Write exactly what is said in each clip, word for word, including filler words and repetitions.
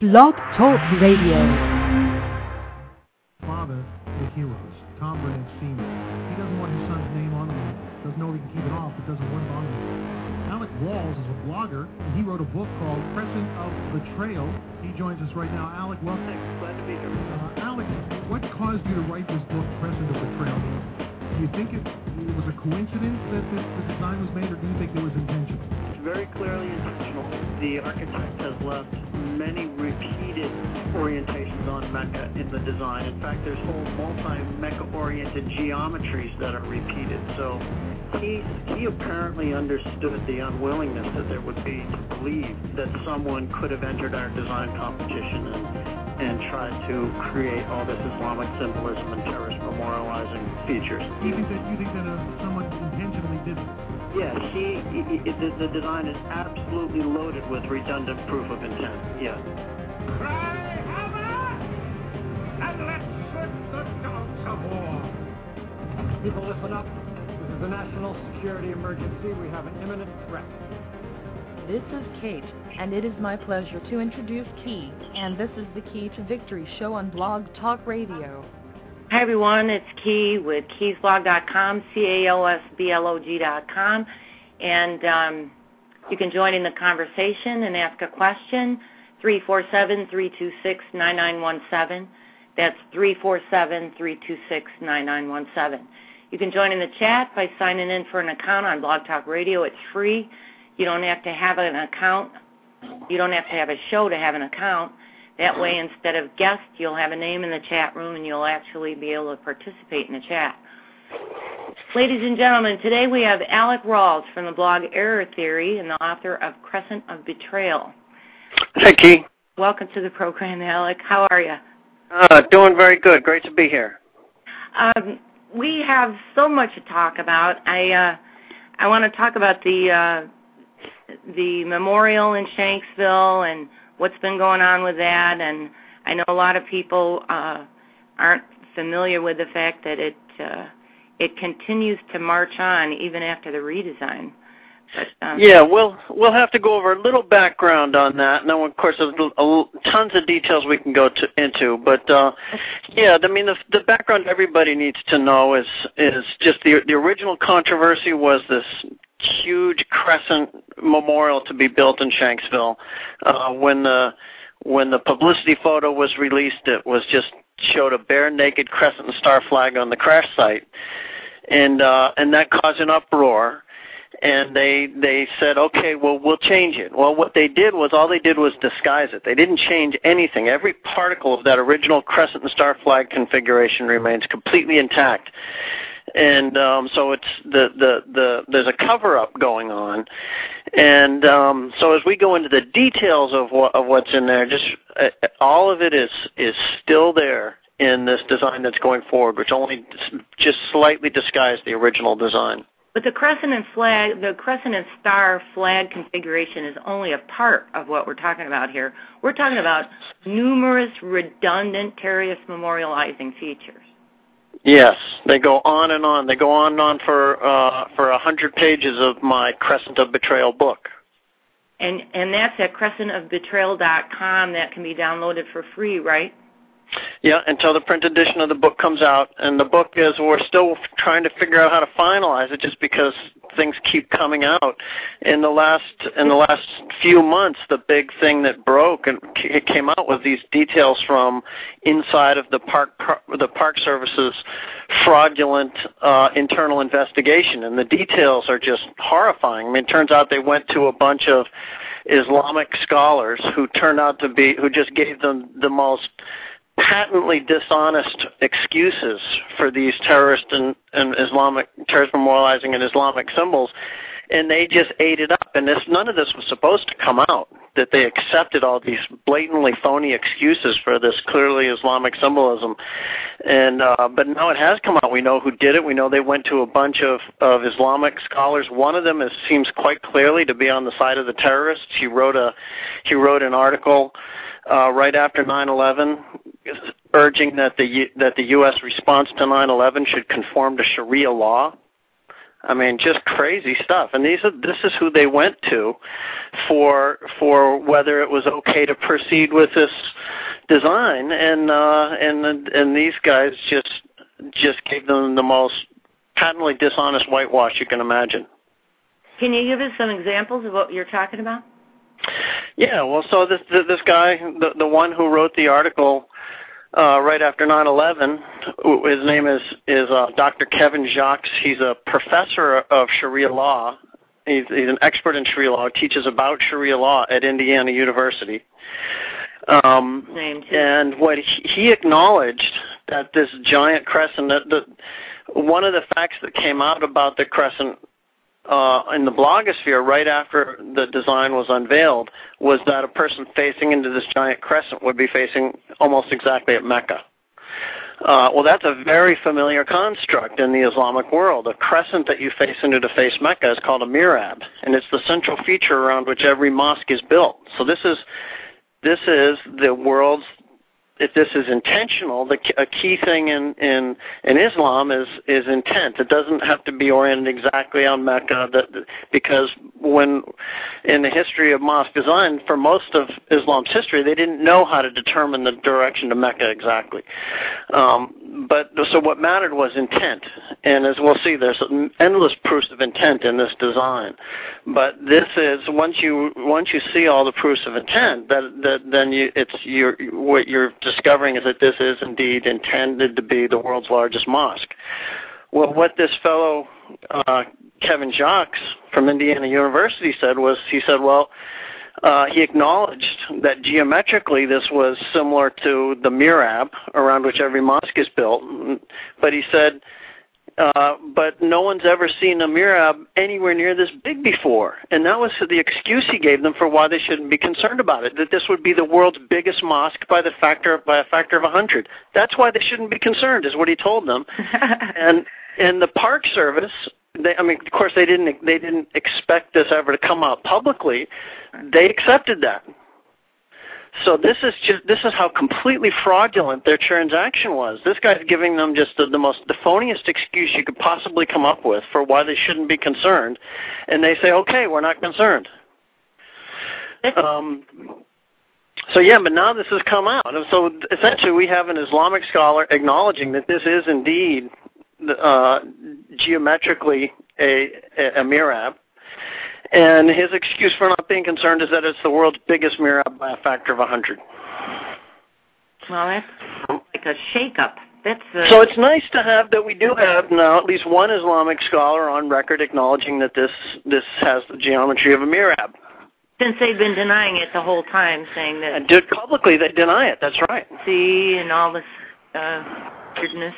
Blog Talk Radio. Father, the heroes, Tom Burnett Senior He doesn't want his son's name on the wall. Doesn't know he can keep it off, but doesn't want it on the wall. Alec Rawls is a blogger, and he wrote a book called Crescent of Betrayal. He joins us right now. Alec, welcome. Thanks. Glad to be here. Uh, Alec, what caused you to write this book, Crescent of Betrayal? Do you think it, it was a coincidence that this, the design was made, or do you think it was intentional? It's very clearly intentional. The architect has left many repeated orientations on mecha in the design. In fact, there's whole multi-mecha-oriented geometries that are repeated. So he he apparently understood the unwillingness that there would be to believe that someone could have entered our design competition and and tried to create all this Islamic symbolism and terrorist memorializing features. You think that you think that uh, someone intentionally did this? Yes, he, he, he the, the design is absolutely loaded with redundant proof of intent. Yes. Cry hammer, and let's swim the dogs of war. People, listen up. This is a national security emergency. We have an imminent threat. This is Kate, and it is my pleasure to introduce Key, and this is the Key to Victory show on Blog Talk Radio. Hi, everyone. It's Key with keys blog dot com, C A O S B L O G dot com, and um, you can join in the conversation and ask a question, three four seven, three two six, nine nine one seven. That's three four seven, three two six, nine nine one seven. You can join in the chat by signing in for an account on Blog Talk Radio. It's free. You don't have to have an account. You don't have to have a show to have an account. That way, instead of guest, you'll have a name in the chat room, and you'll actually be able to participate in the chat. Ladies and gentlemen, today we have Alec Rawls from the blog Error Theory and the author of Crescent of Betrayal. Hey, Key. Welcome to the program, Alec. How are you? Uh, doing very good. Great to be here. Um, we have so much to talk about. I uh, I want to talk about the uh, the memorial in Shanksville and what's been going on with that, and I know a lot of people uh, aren't familiar with the fact that it uh, it continues to march on even after the redesign. But, um, yeah, we'll we'll have to go over a little background on that. And then, of course, there's a, a, tons of details we can go to, into. But uh, yeah, I mean, the the background everybody needs to know is is just the the original controversy was this huge crescent memorial to be built in Shanksville. Uh, when the when the publicity photo was released, it was just showed a bare naked crescent and star flag on the crash site, and uh, and that caused an uproar. And they they said, okay, well, we'll change it. Well, what they did was all they did was disguise it. They didn't change anything. Every particle of that original crescent and star flag configuration remains completely intact. And um, so it's the, the, the there's a cover-up going on. And um, so as we go into the details of what of what's in there, just uh, all of it is is still there in this design that's going forward, which only just slightly disguised the original design. But the crescent and flag, the crescent and star flag configuration is only a part of what we're talking about here. We're talking about numerous redundant terrorist memorializing features. Yes, they go on and on. They go on and on for uh, for a hundred pages of my Crescent of Betrayal book. And and that's at crescent of betrayal dot com. That can be downloaded for free, right? Yeah, until the print edition of the book comes out. And the book is, we're still trying to figure out how to finalize it just because things keep coming out. In the last in the last few months, the big thing that broke and it came out was these details from inside of the park the Park Service's fraudulent uh, internal investigation. And the details are just horrifying. I mean, it turns out they went to a bunch of Islamic scholars who turned out to be, who just gave them the most patently dishonest excuses for these terrorist and, and Islamic terrorist memorializing and Islamic symbols, and they just ate it up. And this, none of this was supposed to come out, that they accepted all these blatantly phony excuses for this clearly Islamic symbolism. And uh, but now it has come out. We know who did it. We know they went to a bunch of, of Islamic scholars. One of them is, seems quite clearly to be on the side of the terrorists. He wrote a he wrote an article uh, right after nine eleven, urging that the that the U S response to nine eleven should conform to Sharia law. I mean, just crazy stuff. And these are, this is who they went to for for whether it was okay to proceed with this design. And uh, and and these guys just just gave them the most patently dishonest whitewash you can imagine. Can you give us some examples of what you're talking about? Yeah. Well, so this this guy, the the one who wrote the article Uh, right after nine eleven, his name is is uh, Doctor Kevin Jacques. He's a professor of Sharia law. He's, he's an expert in Sharia law. Teaches about Sharia law at Indiana University. Um, and what he, he acknowledged that this giant crescent, that the, one of the facts that came out about the crescent uh, in the blogosphere right after the design was unveiled was that a person facing into this giant crescent would be facing almost exactly at Mecca. Uh, well, that's a very familiar construct in the Islamic world. A crescent that you face into to face Mecca is called a mihrab, and it's the central feature around which every mosque is built. So this is this is the world's, if this is intentional, the, a key thing in, in, in Islam is, is intent. It doesn't have to be oriented exactly on Mecca, that, because when in the history of mosque design, for most of Islam's history, they didn't know how to determine the direction to Mecca exactly. Um, but so what mattered was intent, and as we'll see, there's endless proofs of intent in this design. But this is once you once you see all the proofs of intent, that, that then you, it's you're, what you're discovering is that this is indeed intended to be the world's largest mosque. Well, what this fellow uh, Kevin Jacques from Indiana University said was, he said, well, uh, he acknowledged that geometrically this was similar to the mihrab around which every mosque is built, but he said, Uh, but no one's ever seen a mihrab anywhere near this big before. And that was the excuse he gave them for why they shouldn't be concerned about it, that this would be the world's biggest mosque by the factor by a factor of one hundred. That's why they shouldn't be concerned, is what he told them. and and the Park Service, they, I mean, of course, they didn't they didn't expect this ever to come out publicly. They accepted that. So this is just this is how completely fraudulent their transaction was. This guy's giving them just the, the most the phoniest excuse you could possibly come up with for why they shouldn't be concerned, and they say, "Okay, we're not concerned." Um, so yeah, but now this has come out, and so essentially we have an Islamic scholar acknowledging that this is indeed uh, geometrically a, a, a mihrab. And his excuse for not being concerned is that it's the world's biggest mihrab by a factor of one hundred. Well, that's like a shake-up. That's a... So it's nice to have that we do have now at least one Islamic scholar on record acknowledging that this this has the geometry of a mihrab. Since they've been denying it the whole time, saying that... And did, publicly they deny it, that's right. See, and all this uh, weirdness.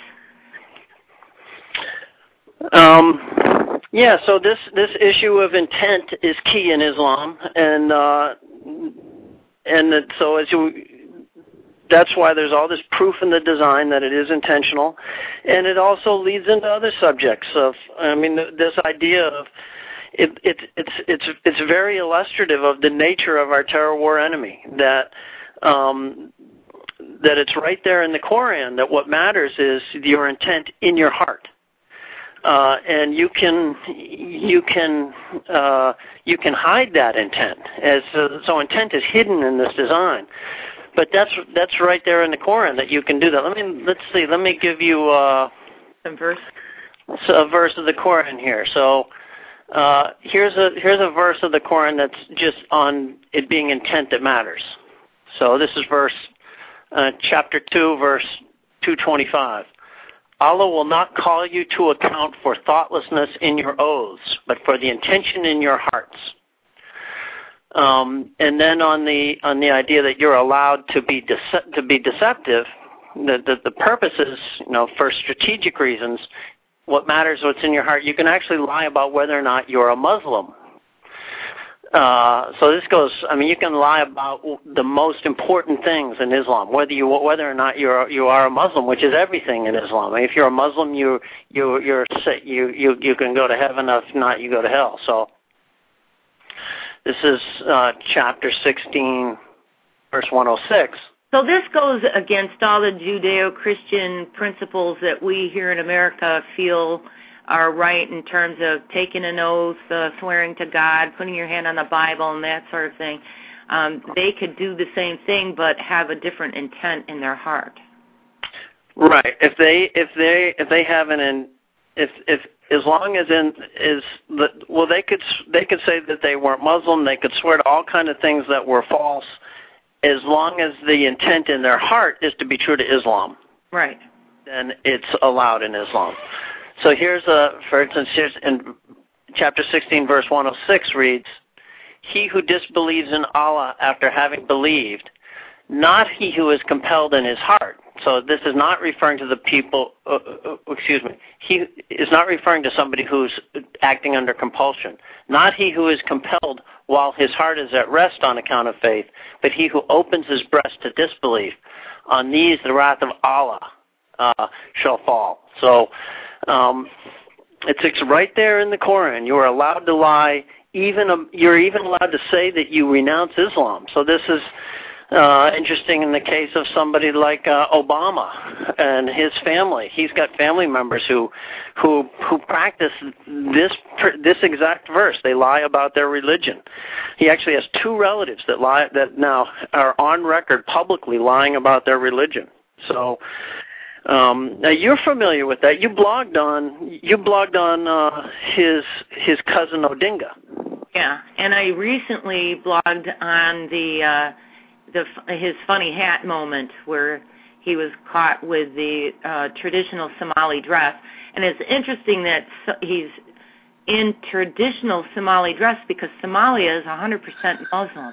Um... Yeah, so this, this issue of intent is key in Islam, and uh, and it, so as you, that's why there's all this proof in the design that it is intentional, and it also leads into other subjects of, I mean, this idea of it, it it's it's it's very illustrative of the nature of our terror war enemy, that um, that it's right there in the Quran that what matters is your intent in your heart. Uh, and you can you can uh, you can hide that intent, as uh, so intent is hidden in this design. But that's that's right there in the Quran that you can do that. Let me let's see. Let me give you uh, some verse. A verse of the Quran here. So uh, here's a here's a verse of the Quran that's just on it being intent that matters. So this is verse uh, chapter two, verse two twenty-five. Allah will not call you to account for thoughtlessness in your oaths, but for the intention in your hearts. Um, and then on the on the idea that you're allowed to be dece- to be deceptive, the, the the purpose is, you know, for strategic reasons. What matters is what's in your heart. You can actually lie about whether or not you're a Muslim. Uh, so this goes. I mean, you can lie about the most important things in Islam, whether you whether or not you're you are a Muslim, which is everything in Islam. I mean, if you're a Muslim, you you you're you you you can go to heaven. If not, you go to hell. So this is uh, chapter sixteen, verse one oh six. So this goes against all the Judeo-Christian principles that we here in America feel are right in terms of taking an oath, uh, swearing to God, putting your hand on the Bible, and that sort of thing. Um, they could do the same thing, but have a different intent in their heart. Right. If they if they if they have an in, if if as long as in is the well they could they could say that they weren't Muslim. They could swear to all kind of things that were false, as long as the intent in their heart is to be true to Islam. Right. Then it's allowed in Islam. So here's a, for instance, here's in chapter sixteen, verse one oh six reads, "He who disbelieves in Allah after having believed, not he who is compelled in his heart." So this is not referring to the people, uh, uh, excuse me, he is not referring to somebody who's acting under compulsion. Not he who is compelled while his heart is at rest on account of faith, but he who opens his breast to disbelief. On these the wrath of Allah uh, shall fall. So um, it's, it's right there in the Quran. You are allowed to lie. Even a, you're even allowed to say that you renounce Islam. So this is uh, interesting in the case of somebody like uh, Obama and his family. He's got family members who who who practice this this exact verse. They lie about their religion. He actually has two relatives that lie that now are on record publicly lying about their religion. So. Um, now you're familiar with that. You blogged on you blogged on uh, his his cousin Odinga. Yeah, and I recently blogged on the uh, the his funny hat moment where he was caught with the uh, traditional Somali dress, and it's interesting that he's in traditional Somali dress because Somalia is one hundred percent Muslim.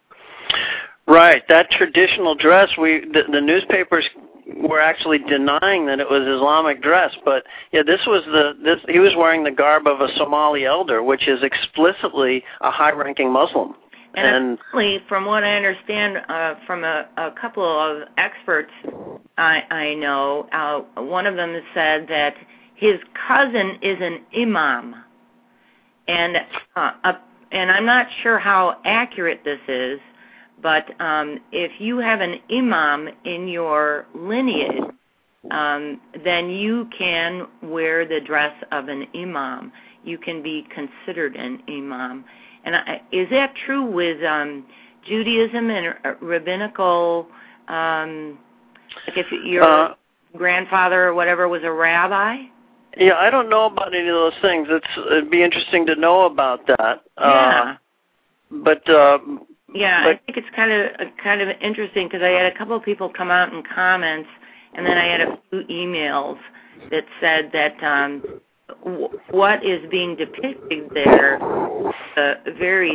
Right, that traditional dress. We the, the newspapers were actually denying that it was Islamic dress, but yeah, this was the this he was wearing the garb of a Somali elder, which is explicitly a high-ranking Muslim. And, and apparently, from what I understand uh, from a, a couple of experts I, I know, uh, one of them said that his cousin is an imam, and uh, uh, and I'm not sure how accurate this is. But um, if you have an imam in your lineage, um, then you can wear the dress of an imam. You can be considered an imam. And I, is that true with um, Judaism and uh, rabbinical, um, like if your uh, grandfather or whatever was a rabbi? Yeah, I don't know about any of those things. It's, it'd be interesting to know about that. Yeah. Uh, but... Uh, Yeah, but, I think it's kind of kind of interesting because I had a couple of people come out in comments, and then I had a few emails that said that um, w- what is being depicted there is uh, very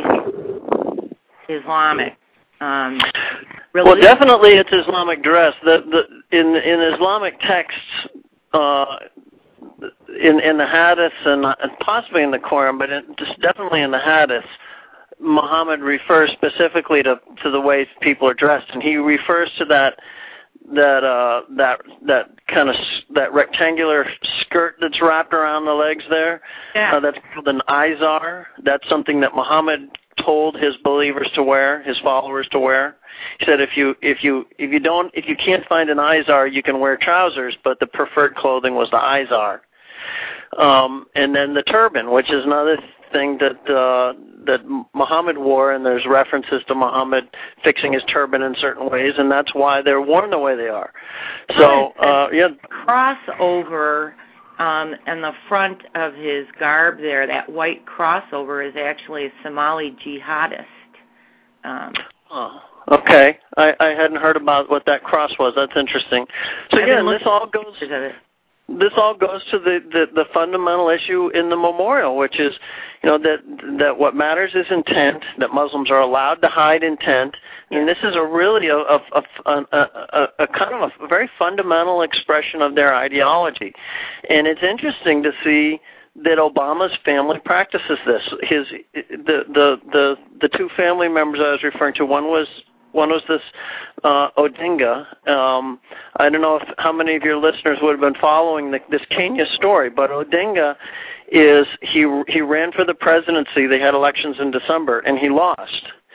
Islamic. Um, well, definitely it's Islamic dress. The, the, in, in Islamic texts, uh, in, in the Hadiths and possibly in the Quran, but in, just definitely in the Hadiths, Muhammad refers specifically to, to the way people are dressed, and he refers to that that uh, that that kind of that rectangular skirt that's wrapped around the legs there. Yeah. Uh, that's called an izar. That's something that Muhammad told his believers to wear, his followers to wear. He said, if you if you if you don't if you can't find an izar, you can wear trousers, but the preferred clothing was the izar. Um, and then the turban, which is another thing that uh, that Muhammad wore, and there's references to Muhammad fixing his turban in certain ways, and that's why they're worn the way they are. So, uh, yeah, crossover um, and the front of his garb there, that white crossover, is actually a Somali jihadist. Um, oh, okay, I, I hadn't heard about what that cross was. That's interesting. So yeah, and this all goes. This all goes to the, the, the fundamental issue in the memorial, which is, you know, that that what matters is intent, that Muslims are allowed to hide intent, and this is a really a, a, a, a, a kind of a very fundamental expression of their ideology. And it's interesting to see that Obama's family practices this. His the the the, the two family members I was referring to, one was One was this uh, Odinga. Um, I don't know if, how many of your listeners would have been following the, this Kenya story, but Odinga is he he ran for the presidency. They had elections in December, and he lost.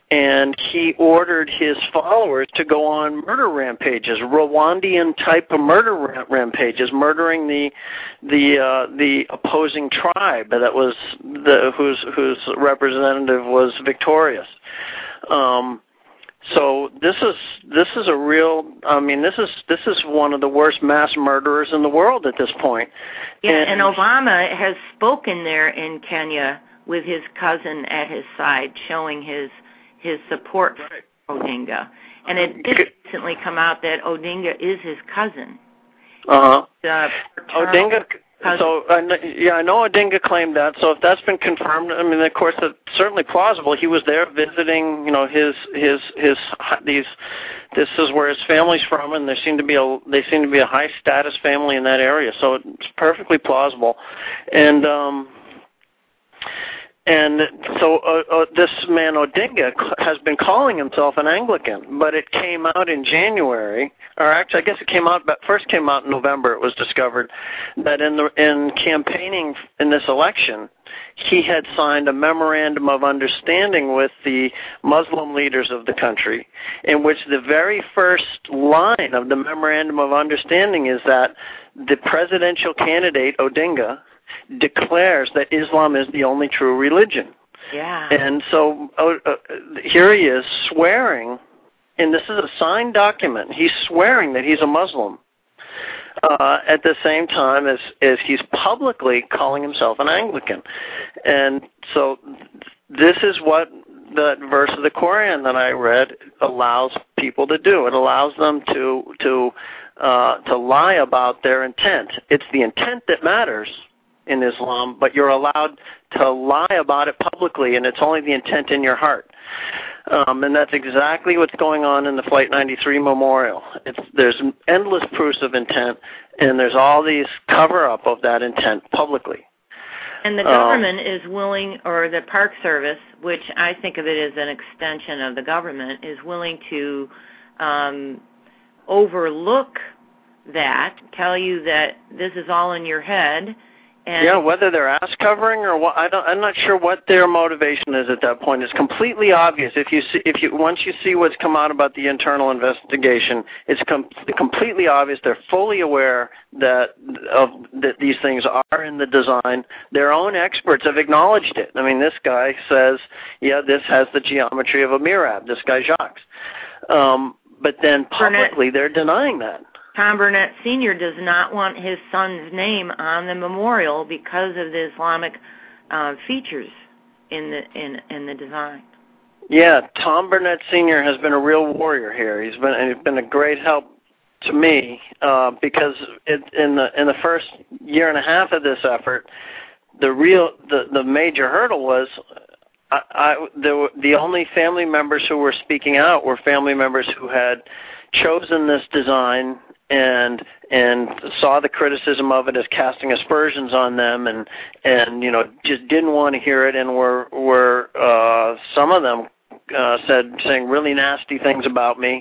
and he ordered his followers to go on murder rampages, Rwandan type of murder rampages, murdering the the uh, the opposing tribe that was the whose whose representative was victorious. Um, so this is this is a real. I mean, this is this is one of the worst mass murderers in the world at this point. Yeah, and, and Obama has spoken there in Kenya with his cousin at his side, showing his his support for Odinga. And it did recently come out that Odinga is his cousin. Uh-huh. Uh, Odinga, cousin. so, uh, yeah, I know Odinga claimed that, so if that's been confirmed, I mean, of course, it's certainly plausible. He was there visiting, you know, his, his, his, these, this is where his family's from, and there seem to be a, they seem to be a high-status family in that area, so it's perfectly plausible. And, um... And so uh, uh, this man Odinga has been calling himself an Anglican, but it came out in January, or actually I guess it came out, but first came out in November. It was discovered that in the in campaigning in this election, he had signed a memorandum of understanding with the Muslim leaders of the country, in which the very first line of the memorandum of understanding is that the presidential candidate Odinga declares that Islam is the only true religion. Yeah. And so uh, uh, here he is swearing, and this is a signed document. He's swearing that he's a Muslim uh, at the same time as, as he's publicly calling himself an Anglican. And so this is what that verse of the Quran that I read allows people to do. It allows them to to uh, to lie about their intent. It's the intent that matters in Islam, but you're allowed to lie about it publicly, and it's only the intent in your heart. Um, and that's exactly what's going on in the Flight ninety-three memorial. It's, there's endless proofs of intent, and there's all these cover-up of that intent publicly. And the government um, is willing, or the Park Service, which I think of it as an extension of the government, is willing to um, overlook that, tell you that this is all in your head. And yeah, whether they're ass covering or what, I don't, I'm not sure what their motivation is at that point. It's completely obvious if you see, if you once you see what's come out about the internal investigation, it's com- completely obvious. They're fully aware that of that these things are in the design. Their own experts have acknowledged it. I mean, this guy says, yeah, this has the geometry of a mihrab. This guy Jacques, um, but then publicly they're denying that. Tom Burnett Senior does not want his son's name on the memorial because of the Islamic uh, features in the in in the design. Yeah, Tom Burnett Senior has been a real warrior here. He's been he's been a great help to me uh, because it, in the in the first year and a half of this effort, the real the, the major hurdle was I, I the the only family members who were speaking out were family members who had chosen this design and and saw the criticism of it as casting aspersions on them, and and you know just didn't want to hear it, and were were uh, some of them uh, said saying really nasty things about me.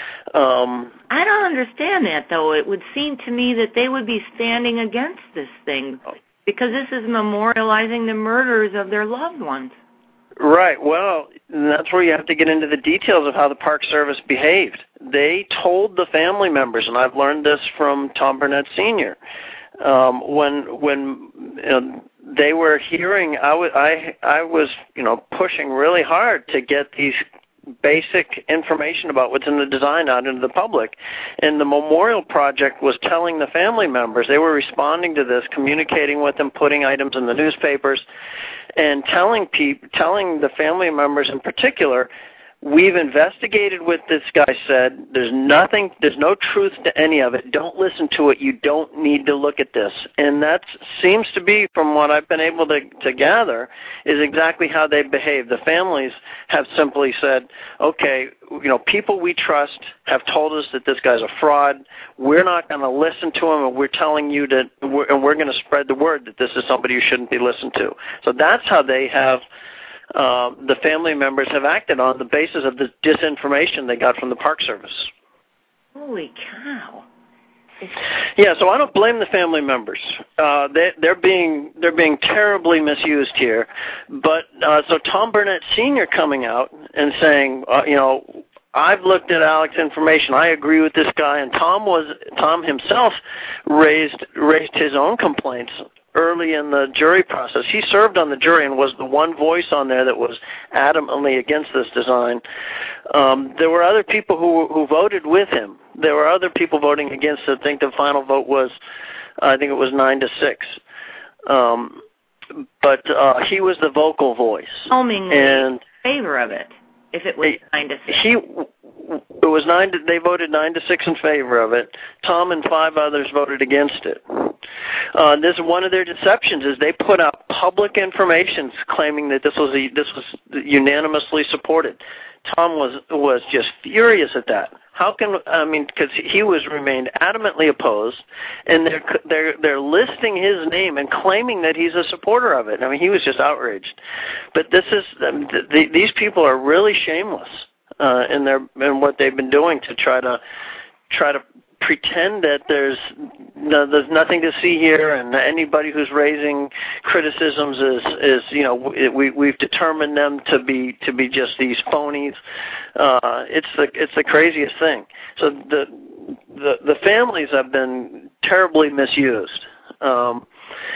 Um, I don't understand that, though. It would seem to me that they would be standing against this thing because this is memorializing the murders of their loved ones. Right. Well, that's where you have to get into the details of how the Park Service behaved. They told the family members, and I've learned this from Tom Burnett Senior, um, when when you know, they were hearing, I, w- I, I was you know pushing really hard to get these basic information about what's in the design out into the public. And the Memorial Project was telling the family members, they were responding to this, communicating with them, putting items in the newspapers, and telling people, telling the family members in particular, we've investigated what this guy said. There's nothing, there's no truth to any of it. Don't listen to it. You don't need to look at this. And that seems to be, from what I've been able to, to gather, is exactly how they behave. The families have simply said, okay, you know, people we trust have told us that this guy's a fraud. We're not going to listen to him, and we're telling you that, we're, and we're going to spread the word that this is somebody you shouldn't be listened to. So that's how they have Uh, the family members have acted on the basis of the disinformation they got from the Park Service. Holy cow. Yeah, so I don't blame the family members. Uh, they, they're being they're being terribly misused here. But uh, so Tom Burnett Senior coming out and saying, uh, you know, I've looked at Alex's information. I agree with this guy. And Tom was Tom himself raised raised his own complaints early in the jury process. He served on the jury and was the one voice on there that was adamantly against this design. Um, there were other people who who voted with him. There were other people voting against it. I think the final vote was, I think it was nine to six. Um, but uh, he was the vocal voice. Overwhelmingly and in favor of it. If it was he, nine to six, he it was nine. To, they voted nine to six in favor of it. Tom and five others voted against it. Uh, this one of their deceptions is they put out public information claiming that this was a, this was unanimously supported. Tom was was just furious at that. How can I mean? Because he was remained adamantly opposed, and they're they're they're listing his name and claiming that he's a supporter of it. I mean, he was just outraged. But this is um, th- th- these people are really shameless uh, in their in what they've been doing to try to try to pretend that there's no, there's nothing to see here, and anybody who's raising criticisms is is you know we we've determined them to be to be just these phonies. Uh, it's the it's the craziest thing. So the the the families have been terribly misused, um,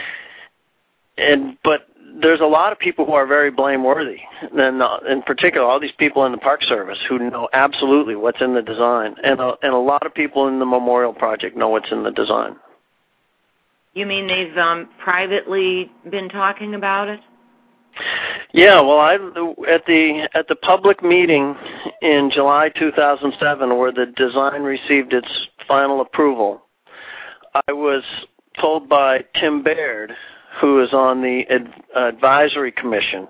and but there's a lot of people who are very blameworthy, and uh, in particular, all these people in the Park Service who know absolutely what's in the design, and a, and a lot of people in the Memorial Project know what's in the design. You mean they've um, privately been talking about it? Yeah, well, I at the at the public meeting in July two thousand seven, where the design received its final approval, I was told by Tim Baird, who is on the ad, advisory commission,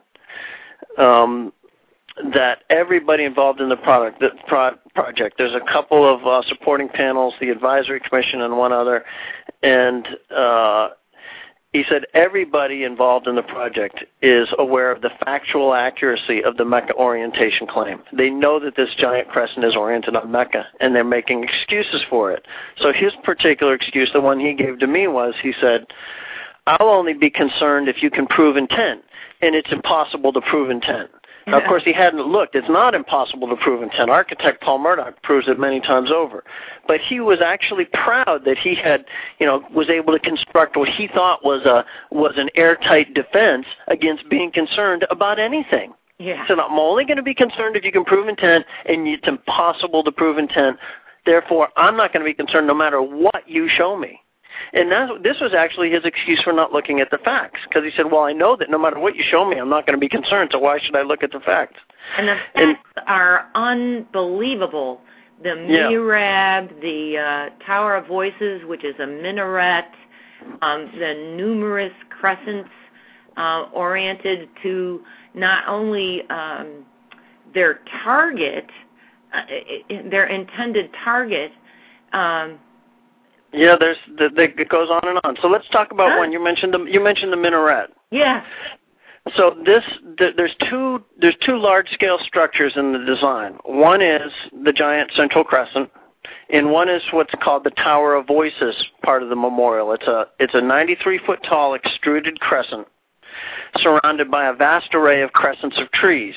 um, that everybody involved in the product, the pro, project, there's a couple of uh, supporting panels, the advisory commission and one other, and uh, he said everybody involved in the project is aware of the factual accuracy of the Mecca orientation claim. They know that this giant crescent is oriented on Mecca, and they're making excuses for it. So his particular excuse, the one he gave to me, was he said, I'll only be concerned if you can prove intent, and it's impossible to prove intent. Now, of course, he hadn't looked. It's not impossible to prove intent. Architect Paul Murdoch proves it many times over. But he was actually proud that he had, you know, was able to construct what he thought was a was an airtight defense against being concerned about anything. Yeah. So I'm only going to be concerned if you can prove intent, and it's impossible to prove intent. Therefore, I'm not going to be concerned no matter what you show me. And that's, this was actually his excuse for not looking at the facts, because he said, well, I know that no matter what you show me, I'm not going to be concerned, so why should I look at the facts? And the facts and, are unbelievable. The yeah. mihrab, the uh, Tower of Voices, which is a minaret, um, the numerous crescents uh, oriented to not only um, their target, uh, their intended target, um, Yeah, there's the, the, it goes on and on. So let's talk about huh? one. You mentioned the you mentioned the minaret. Yeah. So this the, there's two there's two large scale structures in the design. One is the giant central crescent, and one is what's called the Tower of Voices part of the memorial. It's a it's a ninety-three foot tall extruded crescent surrounded by a vast array of crescents of trees.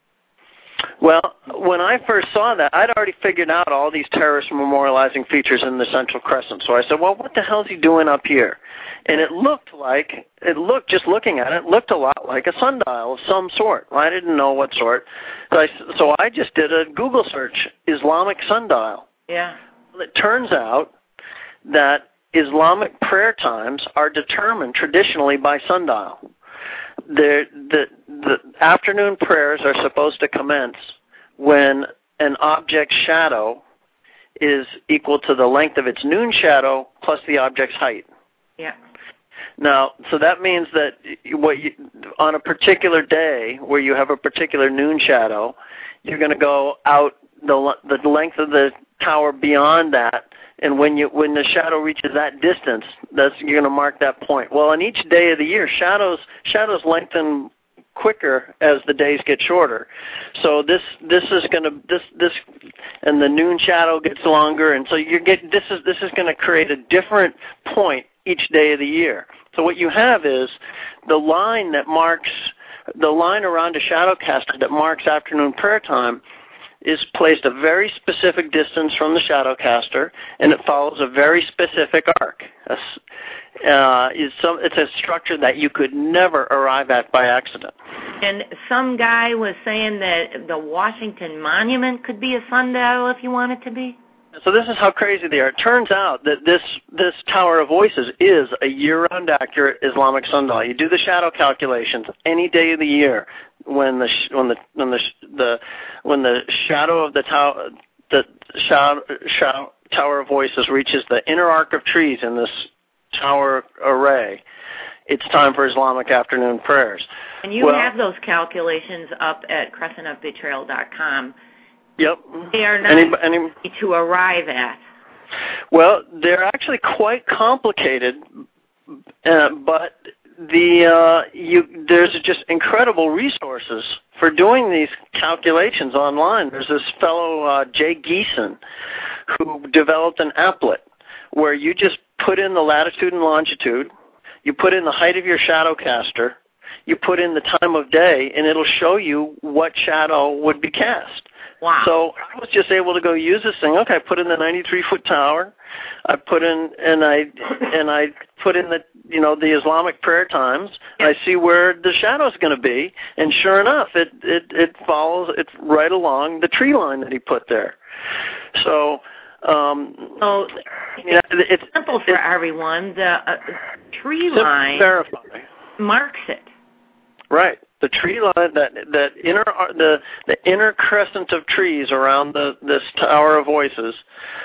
Well, when I first saw that, I'd already figured out all these terrorist memorializing features in the Central Crescent. So I said, well, what the hell is he doing up here? And it looked like, it looked, just looking at it, it looked a lot like a sundial of some sort. I didn't know what sort. So I, so I just did a Google search, Islamic sundial. Yeah. Well, it turns out that Islamic prayer times are determined traditionally by sundial. The, the, the afternoon prayers are supposed to commence when an object's shadow is equal to the length of its noon shadow plus the object's height. Yeah. Now, so that means that what you, on a particular day where you have a particular noon shadow, you're going to go out the the length of the tower beyond that. And when you when the shadow reaches that distance, that's you're going to mark that point. Well, on each day of the year, shadows shadows lengthen quicker as the days get shorter. So this this is going to this this and the noon shadow gets longer, and so you get this is this is going to create a different point each day of the year. So what you have is the line that marks the line around a shadowcaster that marks afternoon prayer time is placed a very specific distance from the shadowcaster, and it follows a very specific arc. Uh, it's, some, it's a structure that you could never arrive at by accident. And some guy was saying that the Washington Monument could be a sundial if you want it to be? So this is how crazy they are. It turns out that this this Tower of Voices is a year-round accurate Islamic sundial. You do the shadow calculations any day of the year when the when the when the the when the shadow of the tower the shadow, shadow, Tower of Voices reaches the inner arc of trees in this tower array. It's time for Islamic afternoon prayers. And you well, have those calculations up at crescent of betrayal dot com. Yep. They are not any, any, easy to arrive at. Well, they're actually quite complicated, uh, but the uh, you there's just incredible resources for doing these calculations online. There's this fellow, uh, Jay Geeson, who developed an applet where you just put in the latitude and longitude, you put in the height of your shadowcaster, you put in the time of day, and it'll show you what shadow would be cast. Wow. So I was just able to go use this thing. Okay, I put in the ninety-three foot tower. I put in and I and I put in the you know the Islamic prayer times. I see where the shadow's going to be, and sure enough, it it it follows it right along the tree line that he put there. So. Um, so you know, it's simple for it's, everyone. The uh, tree line verify. marks it. Right. The tree line, that that inner the the inner crescent of trees around the this Tower of Voices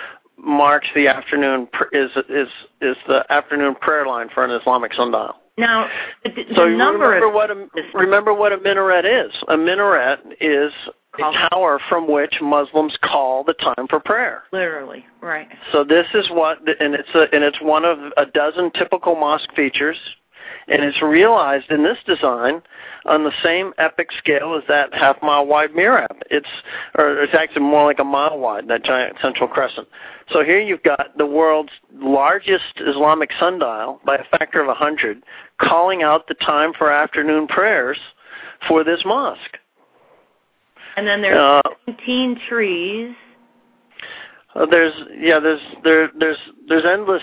marks the afternoon is is is the afternoon prayer line for an Islamic sundial. Now, the, so the number remember of what a remember what a minaret is. A minaret is a tower from which Muslims call the time for prayer. Literally, right. So this is what, and it's a, and it's one of a dozen typical mosque features. And it's realized in this design on the same epic scale as that half-mile wide mihrab. It's, or it's actually more like a mile wide, that giant central crescent. So here you've got the world's largest Islamic sundial by a factor of one hundred calling out the time for afternoon prayers for this mosque. And then there's uh, seventeen trees. Uh, there's yeah, there's there there's there's endless.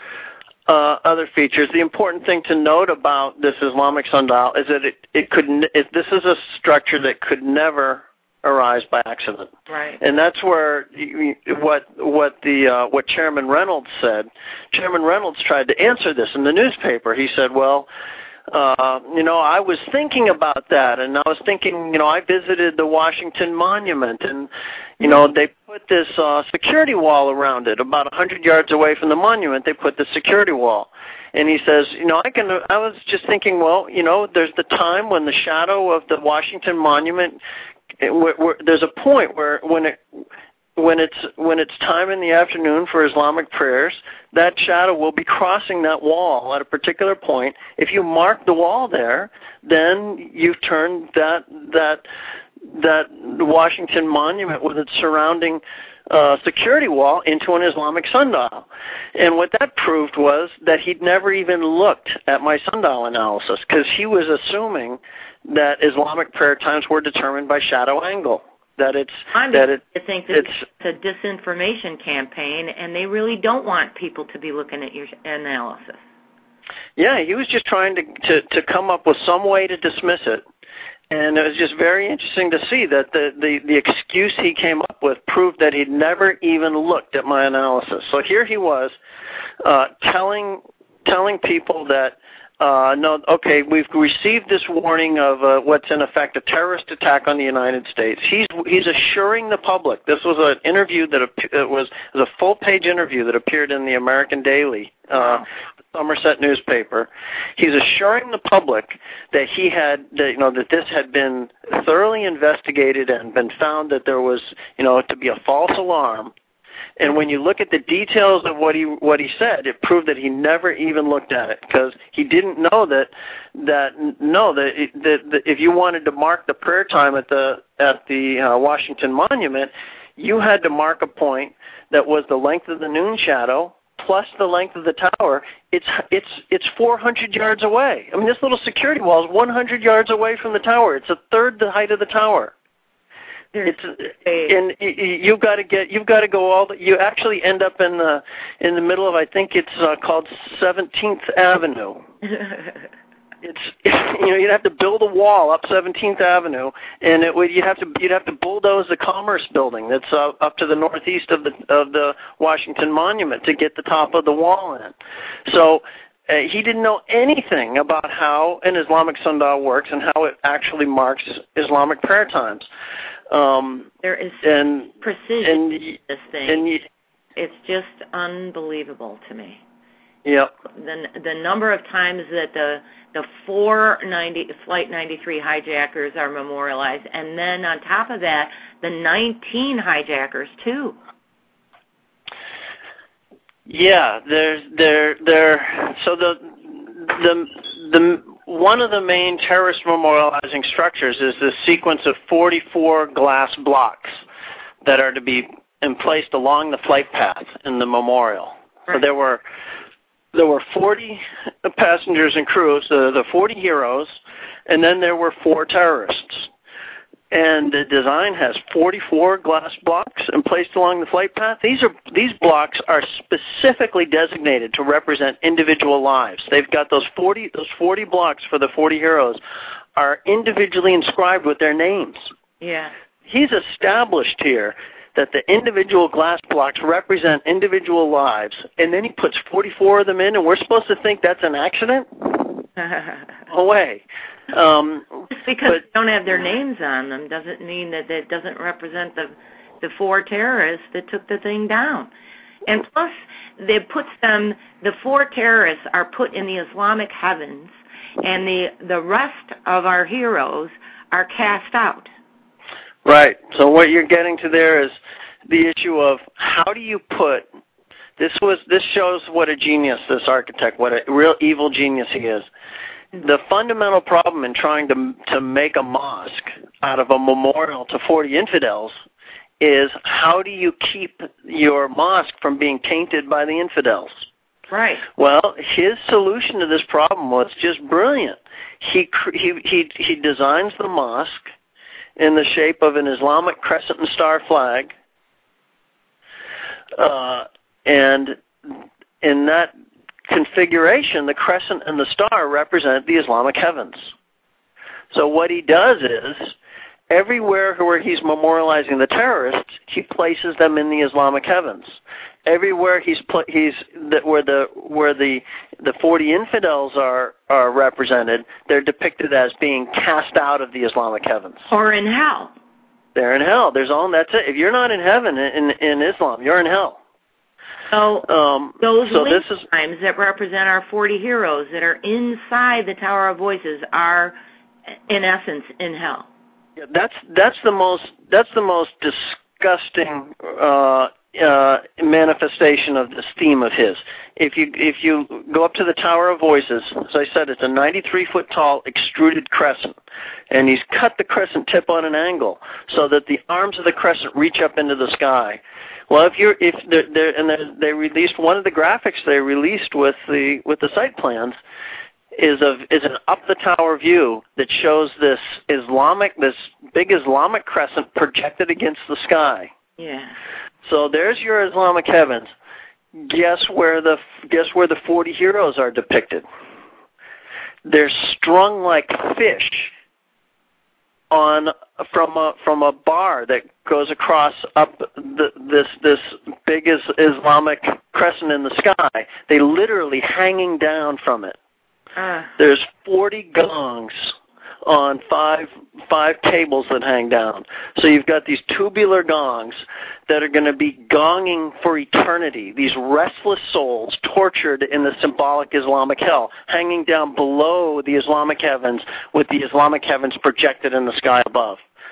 Uh, other features. The important thing to note about this Islamic sundial is that it, it could it, this is a structure that could never arise by accident. Right. And that's where you, what what the uh, what Chairman Reynolds said. Chairman Reynolds tried to answer this in the newspaper. He said, "Well, uh, you know, I was thinking about that, and I was thinking, you know, I visited the Washington Monument, and you know, they put this uh, security wall around it. About one hundred yards away from the monument, they put the security wall." And he says, you know, I can. I was just thinking, well, you know, there's the time when the shadow of the Washington Monument, it, where, where, there's a point where when it when it's when it's time in the afternoon for Islamic prayers, that shadow will be crossing that wall at a particular point. If you mark the wall there, then you've turned that that. that Washington Monument with its surrounding uh, security wall into an Islamic sundial. And what that proved was that he'd never even looked at my sundial analysis because he was assuming that Islamic prayer times were determined by shadow angle. That it's I'm that it, I think that it's, it's a disinformation campaign, and they really don't want people to be looking at your analysis. Yeah, he was just trying to, to, to come up with some way to dismiss it. And it was just very interesting to see that the, the, the excuse he came up with proved that he'd never even looked at my analysis. So here he was uh, telling telling people that, uh, no, okay, we've received this warning of uh, what's in effect a terrorist attack on the United States. He's he's assuring the public. This was an interview that it was, it was a full-page interview that appeared in the American Daily, uh, Somerset newspaper. He's assuring the public that he had, that, you know, that this had been thoroughly investigated and been found that there was, you know, to be a false alarm, And when you look at the details of what he what he said, it proved that he never even looked at it because he didn't know that that no that, that, that if you wanted to mark the prayer time at the at the uh, Washington Monument, you had to mark a point that was the length of the noon shadow plus the length of the tower. It's it's it's four hundred yards away. I mean, this little security wall is one hundred yards away from the tower. It's a third the height of the tower. It's and you've got to get you've got to go all the, you actually end up in the in the middle of I think it's uh, called seventeenth Avenue. It's you know you'd have to build a wall up seventeenth Avenue, and it would you have to you'd have to bulldoze the Commerce Building that's uh, up to the northeast of the of the Washington Monument to get the top of the wall in. So. Uh, he didn't know anything about how an Islamic sundial works and how it actually marks Islamic prayer times. Um, there is and, precision and, in this thing. And y- it's just unbelievable to me. Yep. The the number of times that the the four ninety Flight ninety-three hijackers are memorialized, and then on top of that, the nineteen hijackers too. Yeah, there's there there. So the the the one of the main terrorist memorializing structures is this sequence of forty-four glass blocks that are to be placed along the flight path in the memorial. Right. So there were there were forty passengers and crews, the the forty heroes, and then there were four terrorists. And the design has forty-four glass blocks and placed along the flight path. These are these blocks are specifically designated to represent individual lives. They've got those forty those forty blocks for the forty heroes are individually inscribed with their names. Yeah. He's established here that the individual glass blocks represent individual lives, and then he puts forty-four of them in, and we're supposed to think that's an accident? No way. Um, Just because but, they don't have their names on them doesn't mean that it doesn't represent the the four terrorists that took the thing down. And plus, they puts them, the four terrorists are put in the Islamic heavens, and the, the rest of our heroes are cast out. Right. So what you're getting to there is the issue of how do you put, this was this shows what a genius this architect, what a real evil genius he is. The fundamental problem in trying to to make a mosque out of a memorial to forty infidels is how do you keep your mosque from being tainted by the infidels? Right. Well, his solution to this problem was just brilliant. He he he he designs the mosque in the shape of an Islamic crescent and star flag, uh, and in that configuration, the crescent and the star represent the Islamic heavens. So what he does is, everywhere where he's memorializing the terrorists, he places them in the Islamic heavens. Everywhere he's pl- he's that where the where the the forty infidels are are represented, they're depicted as being cast out of the Islamic heavens. Or in hell. They're in hell. There's all that's it. If you're not in heaven in in Islam, you're in hell. So um, those so link this is, times that represent our forty heroes that are inside the Tower of Voices are, in essence, in hell. Yeah, that's that's the most that's the most disgusting uh, uh, manifestation of this theme of his. If you if you go up to the Tower of Voices, as I said, it's a ninety-three foot tall extruded crescent, and he's cut the crescent tip on an angle so that the arms of the crescent reach up into the sky. Well, if you're if they're, they're and they're, they released one of the graphics they released with the with the site plans is of is an up the tower view that shows this Islamic this big Islamic crescent projected against the sky. Yeah. So there's your Islamic heavens. Guess where the guess where the forty heroes are depicted? They're strung like fish on from a from a bar that goes across up the, this this big is, Islamic crescent in the sky. They literally hanging down from it. Uh. There's forty gongs on five five cables that hang down. So you've got these tubular gongs that are going to be gonging for eternity. These restless souls tortured in the symbolic Islamic hell, hanging down below the Islamic heavens with the Islamic heavens projected in the sky above.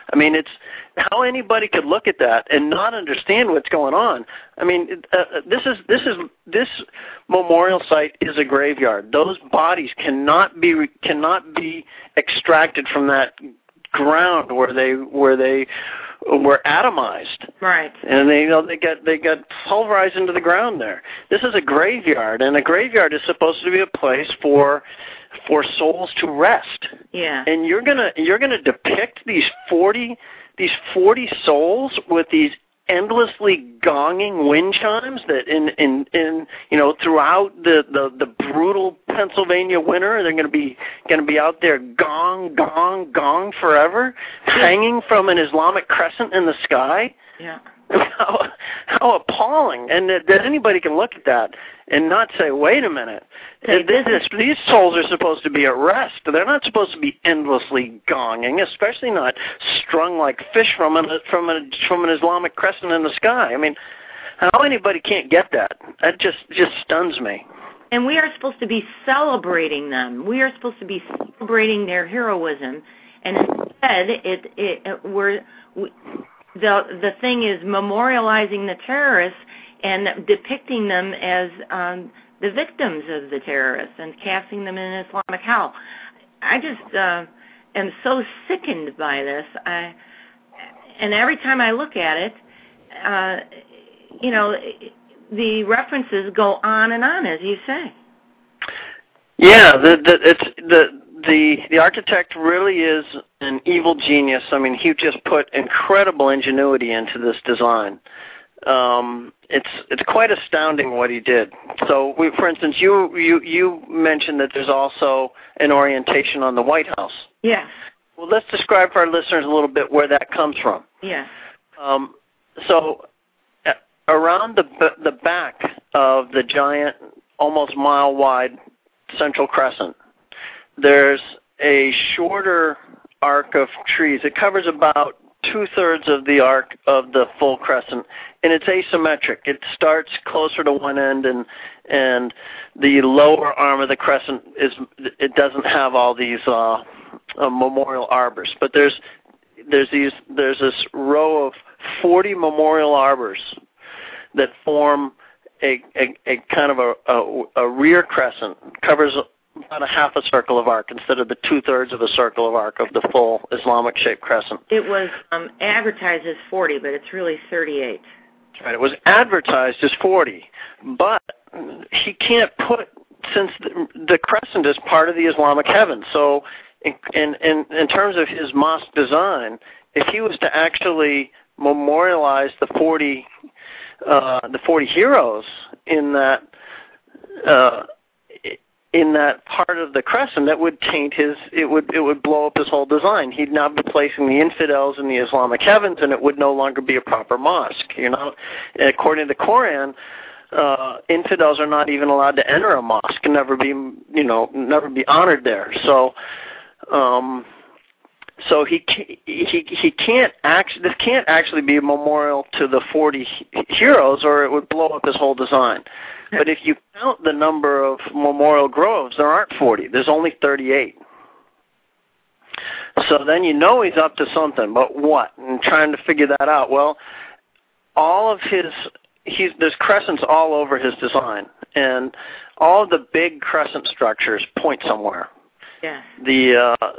I mean, it's how anybody could look at that and not understand what's going on. I mean, uh, this is this is this memorial site is a graveyard. Those bodies cannot be cannot be extracted from that ground where they where they were atomized. Right. And they you know they got they got pulverized into the ground there. This is a graveyard, and a graveyard is supposed to be a place for for souls to rest. Yeah. And you're gonna you're gonna depict these forty these forty souls with these endlessly gonging wind chimes that in in, in you know throughout the, the, the brutal Pennsylvania winter they're gonna be gonna be out there gong gong gong forever, hanging from an Islamic crescent in the sky. Yeah. How, how appalling! And that, that anybody can look at that and not say, "Wait a minute, Hey, this, this, these souls are supposed to be at rest. They're not supposed to be endlessly gonging, especially not strung like fish from an from a from an Islamic crescent in the sky." I mean, how anybody can't get that? That just just stuns me. And we are supposed to be celebrating them. We are supposed to be celebrating their heroism, and instead, it it, it we're we, the the thing is memorializing the terrorists and depicting them as um, the victims of the terrorists and casting them in Islamic hell. I just uh, am so sickened by this. I, and every time I look at it, uh, you know, the references go on and on, as you say. Yeah, the, the, it's the the the architect really is an evil genius. I mean, he just put incredible ingenuity into this design. Um, it's it's quite astounding what he did. So, we, for instance, you, you you mentioned that there's also an orientation on the White House. Yeah. Well, let's describe for our listeners a little bit where that comes from. Yeah. Um, so, uh, around the the back of the giant, almost mile-wide Central Crescent, there's a shorter arc of trees. It covers about two-thirds of the arc of the full crescent, and it's asymmetric. It starts closer to one end, and and the lower arm of the crescent is it doesn't have all these uh, uh, memorial arbors. But there's there's these there's this row of forty memorial arbors that form a a, a kind of a, a a rear crescent, covers about a half a circle of arc instead of the two-thirds of a circle of arc of the full Islamic-shaped crescent. It was um, advertised as forty, but it's really thirty-eight. That's right. It was advertised as forty, but he can't put, since the, the crescent is part of the Islamic heaven, so in, in, in terms of his mosque design, if he was to actually memorialize the forty, uh, the forty heroes in that uh, in that part of the crescent, that would taint his, it would it would blow up his whole design. He'd now be placing the infidels in the Islamic heavens, and it would no longer be a proper mosque. You're not, according to the Quran, uh, infidels are not even allowed to enter a mosque and never be, you know, never be honored there. So, um, so he he he can't actually this can't actually be a memorial to the forty heroes, or it would blow up his whole design. But if you count the number of memorial groves, there aren't forty. There's only thirty-eight. So then you know he's up to something. But what? And trying to figure that out. Well, all of his he's there's crescents all over his design, and all of the big crescent structures point somewhere. Yeah. The uh,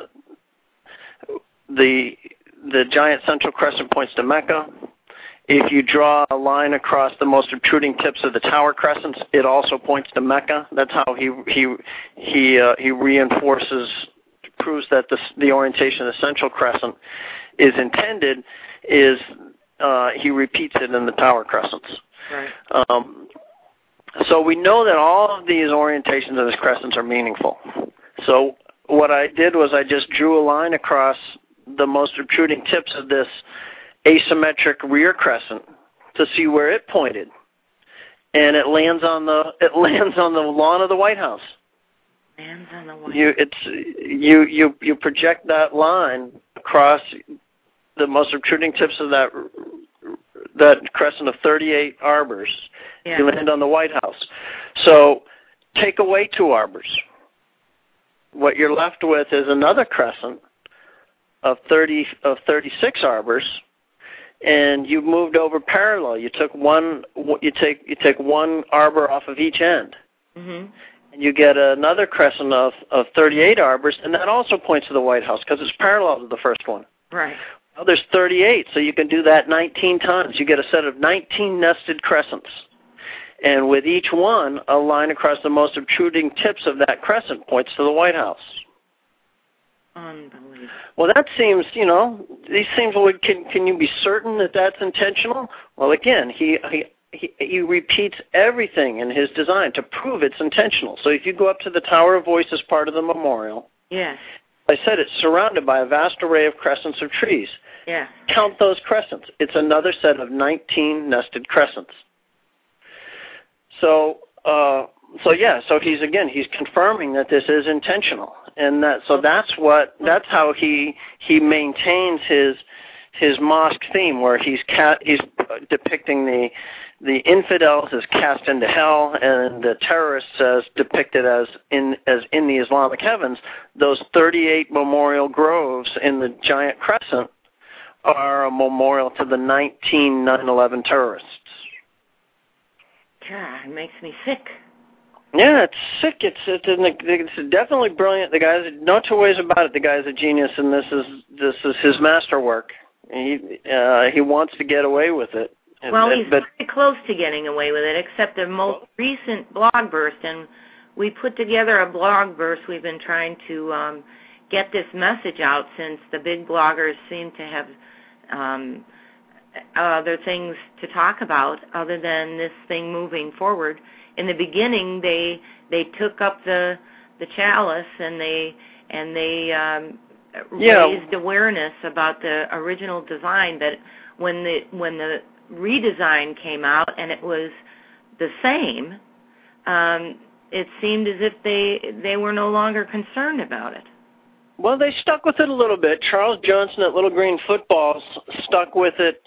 the the giant central crescent points to Mecca. If you draw a line across the most obtruding tips of the tower crescents, it also points to Mecca. That's how he he he uh, he reinforces, proves that the the orientation of the central crescent is intended. Is uh, he repeats it in the tower crescents. Right. Um, so we know that all of these orientations of his crescents are meaningful. So what I did was I just drew a line across the most obtruding tips of this asymmetric rear crescent to see where it pointed, and it lands on the it lands on the lawn of the White House. Lands on the White House. You it's you you you project that line across the most obtruding tips of that that crescent of thirty-eight arbors. Yeah. You land on the White House. So take away two arbors. What you're left with is another crescent of thirty of thirty-six arbors, and you moved over parallel. You took one you take you take one arbor off of each end, mm-hmm. and you get another crescent of, of thirty-eight arbors, and that also points to the White House because it's parallel to the first one. Right. Well, there's thirty-eight, so you can do that nineteen times. You get a set of nineteen nested crescents. And with each one, a line across the most obtruding tips of that crescent points to the White House. Unbelievable. Well, that seems, you know, these things, can, can you be certain that that's intentional? Well, again, he, he, he, he repeats everything in his design to prove it's intentional. So if you go up to the Tower of Voices part of the memorial, yes. I said it's surrounded by a vast array of crescents of trees. Yeah. Count those crescents. It's another set of nineteen nested crescents. So, uh, so yeah, so he's again he's confirming that this is intentional, and that so that's what that's how he he maintains his his mosque theme, where he's ca- he's depicting the the infidels as cast into hell, and the terrorists as depicted as in as in the Islamic heavens. Those thirty-eight memorial groves in the giant crescent are a memorial to the nineteen nine eleven terrorists. God, it makes me sick. Yeah, it's sick. It's it's, it's definitely brilliant. The guy's no two ways about it. The guy's a genius, and this is this is his masterwork. He uh, he wants to get away with it. Well, and, he's but, very close to getting away with it, except the most recent blog burst, and we put together a blog burst. We've been trying to um, get this message out since the big bloggers seem to have um, other things to talk about other than this thing moving forward. In the beginning, they they took up the the chalice and they and they um, yeah. raised awareness about the original design. But when the when the redesign came out and it was the same, um, it seemed as if they they were no longer concerned about it. Well, they stuck with it a little bit. Charles Johnson at Little Green Footballs stuck with it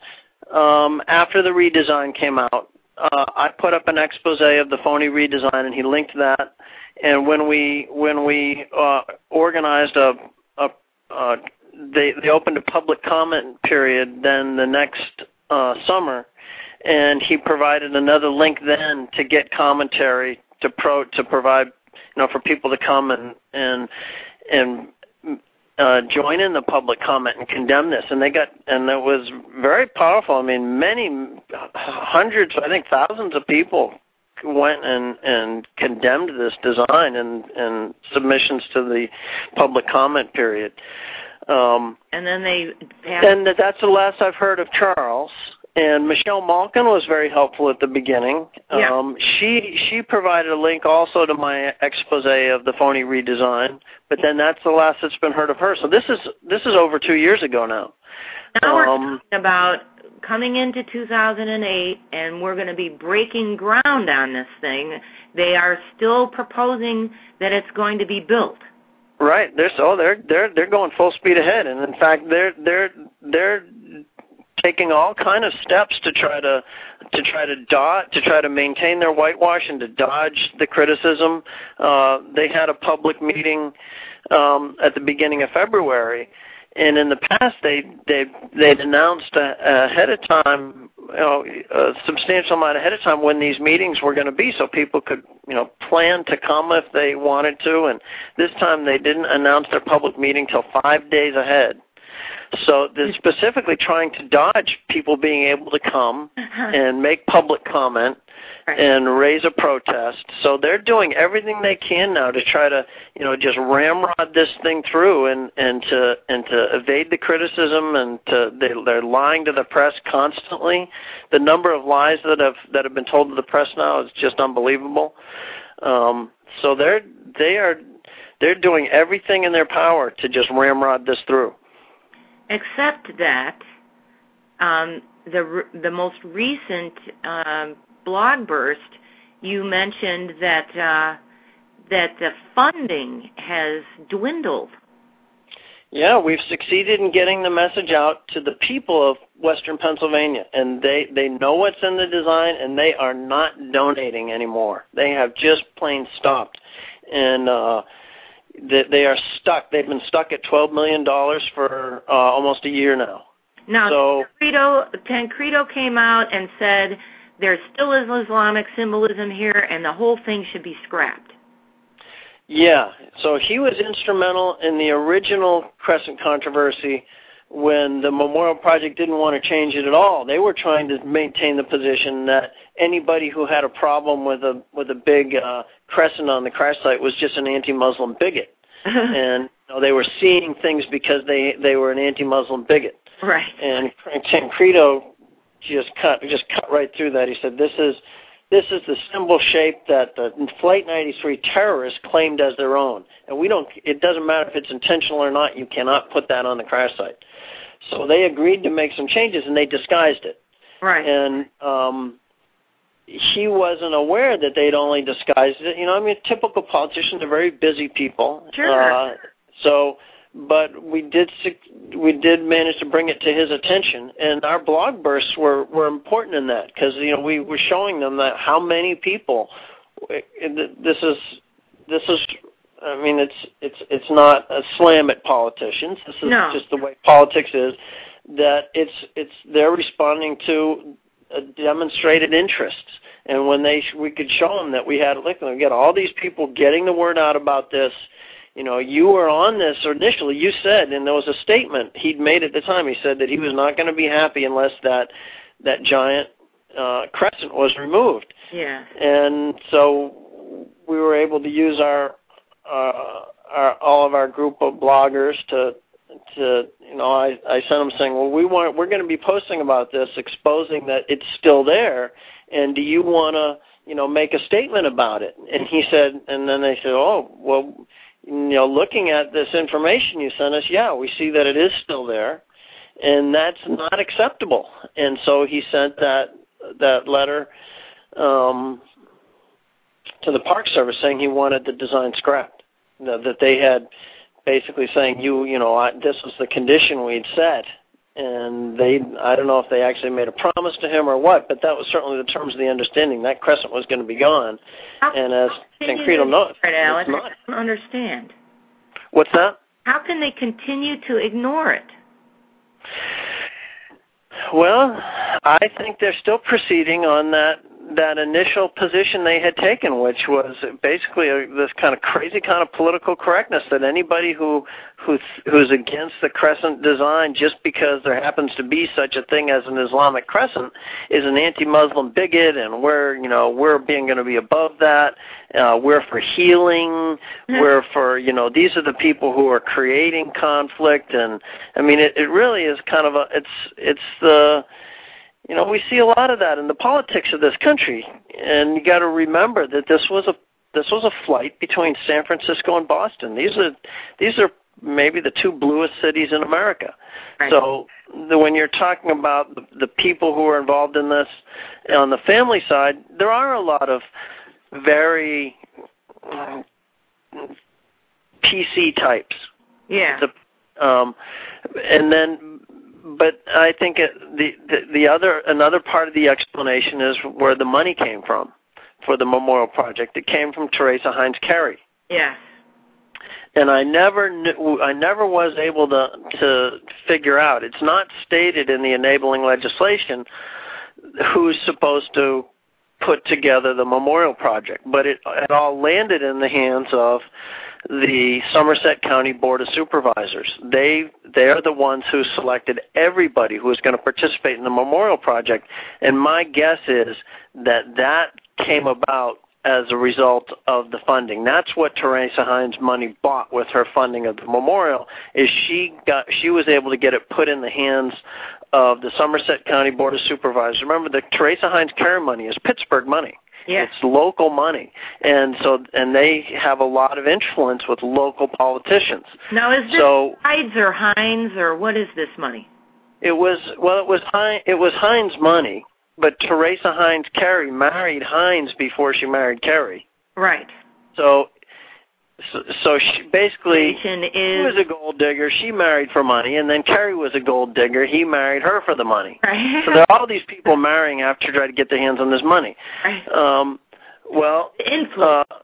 um, after the redesign came out. Uh, I put up an expose of the phony redesign, and he linked that. And when we when we uh, organized a, a uh, they they opened a public comment period then the next uh, summer, and he provided another link then to get commentary to pro to provide you know for people to come and and and. Uh, join in the public comment and condemn this, and they got, and it was very powerful. I mean, many hundreds, I think thousands of people went and, and condemned this design and, and submissions to the public comment period. Um, and then they passed. And that's the last I've heard of Charles. And Michelle Malkin was very helpful at the beginning. Yeah. Um, she she provided a link also to my expose of the phony redesign, but then that's the last that's been heard of her. So this is this is over two years ago now. Now we're um, talking about coming into two thousand eight, and we're going to be breaking ground on this thing. They are still proposing that it's going to be built. Right. They're so they're they're they're going full speed ahead, and in fact they're they're they're taking all kind of steps to try to to try to dodge to try to maintain their whitewash and to dodge the criticism. Uh, they had a public meeting um, at the beginning of February, and in the past they they they'd announced a, ahead of time, you know, a substantial amount ahead of time when these meetings were going to be, so people could you know plan to come if they wanted to. And this time they didn't announce their public meeting till five days ahead. So they're specifically trying to dodge people being able to come and make public comment and raise a protest. So they're doing everything they can now to try to, you know, just ramrod this thing through and, and to and to evade the criticism, and to they, they're lying to the press constantly. The number of lies that have that have been told to the press now is just unbelievable. Um, so they're they are they're doing everything in their power to just ramrod this through. Except that um, the the most recent um, blog burst, you mentioned that uh, that the funding has dwindled. Yeah, we've succeeded in getting the message out to the people of Western Pennsylvania, and they, they know what's in the design, and they are not donating anymore. They have just plain stopped. And uh, They, they are stuck. They've been stuck at twelve million dollars for uh, almost a year now. Now, so, Tancredo, Tancredo came out and said there still is Islamic symbolism here, and the whole thing should be scrapped. Yeah, so he was instrumental in the original Crescent controversy when the Memorial Project didn't want to change it at all. They were trying to maintain the position that anybody who had a problem with a with a big uh, crescent on the crash site was just an anti-Muslim bigot. And you know, they were seeing things because they, they were an anti-Muslim bigot. Right. And Tancredo just cut just cut right through that. He said, "This is this is the symbol shape that the Flight ninety-three terrorists claimed as their own, and we don't. It doesn't matter if it's intentional or not. You cannot put that on the crash site." So they agreed to make some changes, and they disguised it. Right. And um, he wasn't aware that they'd only disguised it. You know, I mean, typical politicians are very busy people. Sure. Uh, so. But we did we did manage to bring it to his attention, and our blog bursts were, were important in that because you know we were showing them that how many people this is this is I mean it's it's it's not a slam at politicians. This is no. just the way politics is. That it's it's they're responding to a demonstrated interests, and when they we could show them that we had look we got all these people getting the word out about this. You know, you were on this initially, you said, and there was a statement he'd made at the time. He said that he was not going to be happy unless that that giant uh, crescent was removed. Yeah. And so we were able to use our, uh, our all of our group of bloggers to, to you know, I, I sent them saying, well, we want, we're going to be posting about this, exposing that it's still there, and do you want to, you know, make a statement about it? And he said, and then they said, oh, well, you know, looking at this information you sent us, yeah, we see that it is still there, and that's not acceptable. And so he sent that that letter um, to the Park Service saying he wanted the design scrapped, that, that they had basically saying, you, you know, I, this was the condition we'd set. And they, I don't know if they actually made a promise to him or what, but that was certainly the terms of the understanding. That crescent was going to be gone. How, and as Tancredo knows, it, Alex, it's not. I don't understand. What's that? How can they continue to ignore it? Well, I think they're still proceeding on that that initial position they had taken, which was basically a, this kind of crazy kind of political correctness that anybody who who's, who's against the crescent design just because there happens to be such a thing as an Islamic crescent is an anti-Muslim bigot, and we're you know we're being going to be above that. Uh, we're for healing. Mm-hmm. We're for you know these are the people who are creating conflict, and I mean it, it really is kind of a it's it's the You know, we see a lot of that in the politics of this country, and you got to remember that this was a this was a flight between San Francisco and Boston. These are these are maybe the two bluest cities in America. Right. So the, when you're talking about the, the people who are involved in this on the family side, there are a lot of very uh, P C types. Yeah. The, um, and then. But I think it, the, the the other another part of the explanation is where the money came from for the Memorial Project. It came from Teresa Heinz Kerry. Yeah. And I never knew, I never was able to to figure out. It's not stated in the enabling legislation who's supposed to put together the Memorial Project, but it it all landed in the hands of the Somerset County Board of Supervisors. They they are the ones who selected everybody who was going to participate in the Memorial Project, and my guess is that that came about as a result of the funding. That's what Teresa Heinz money bought with her funding of the memorial. Is she got she was able to get it put in the hands of the Somerset County Board of Supervisors. Remember, the Teresa Heinz Kerry money is Pittsburgh money. Yeah. It's local money, and so and they have a lot of influence with local politicians. Now, is this so, Heinz or Heinz, or what is this money? It was well, it was Heinz, it was Heinz money, but Teresa Heinz Kerry married Heinz before she married Kerry. Right. So, so, so she basically is... she was a gold digger. She married for money, and then Kerry was a gold digger. He married her for the money. Right. So there are all these people marrying after trying to get their hands on this money. Right. Um, well, influence. Uh,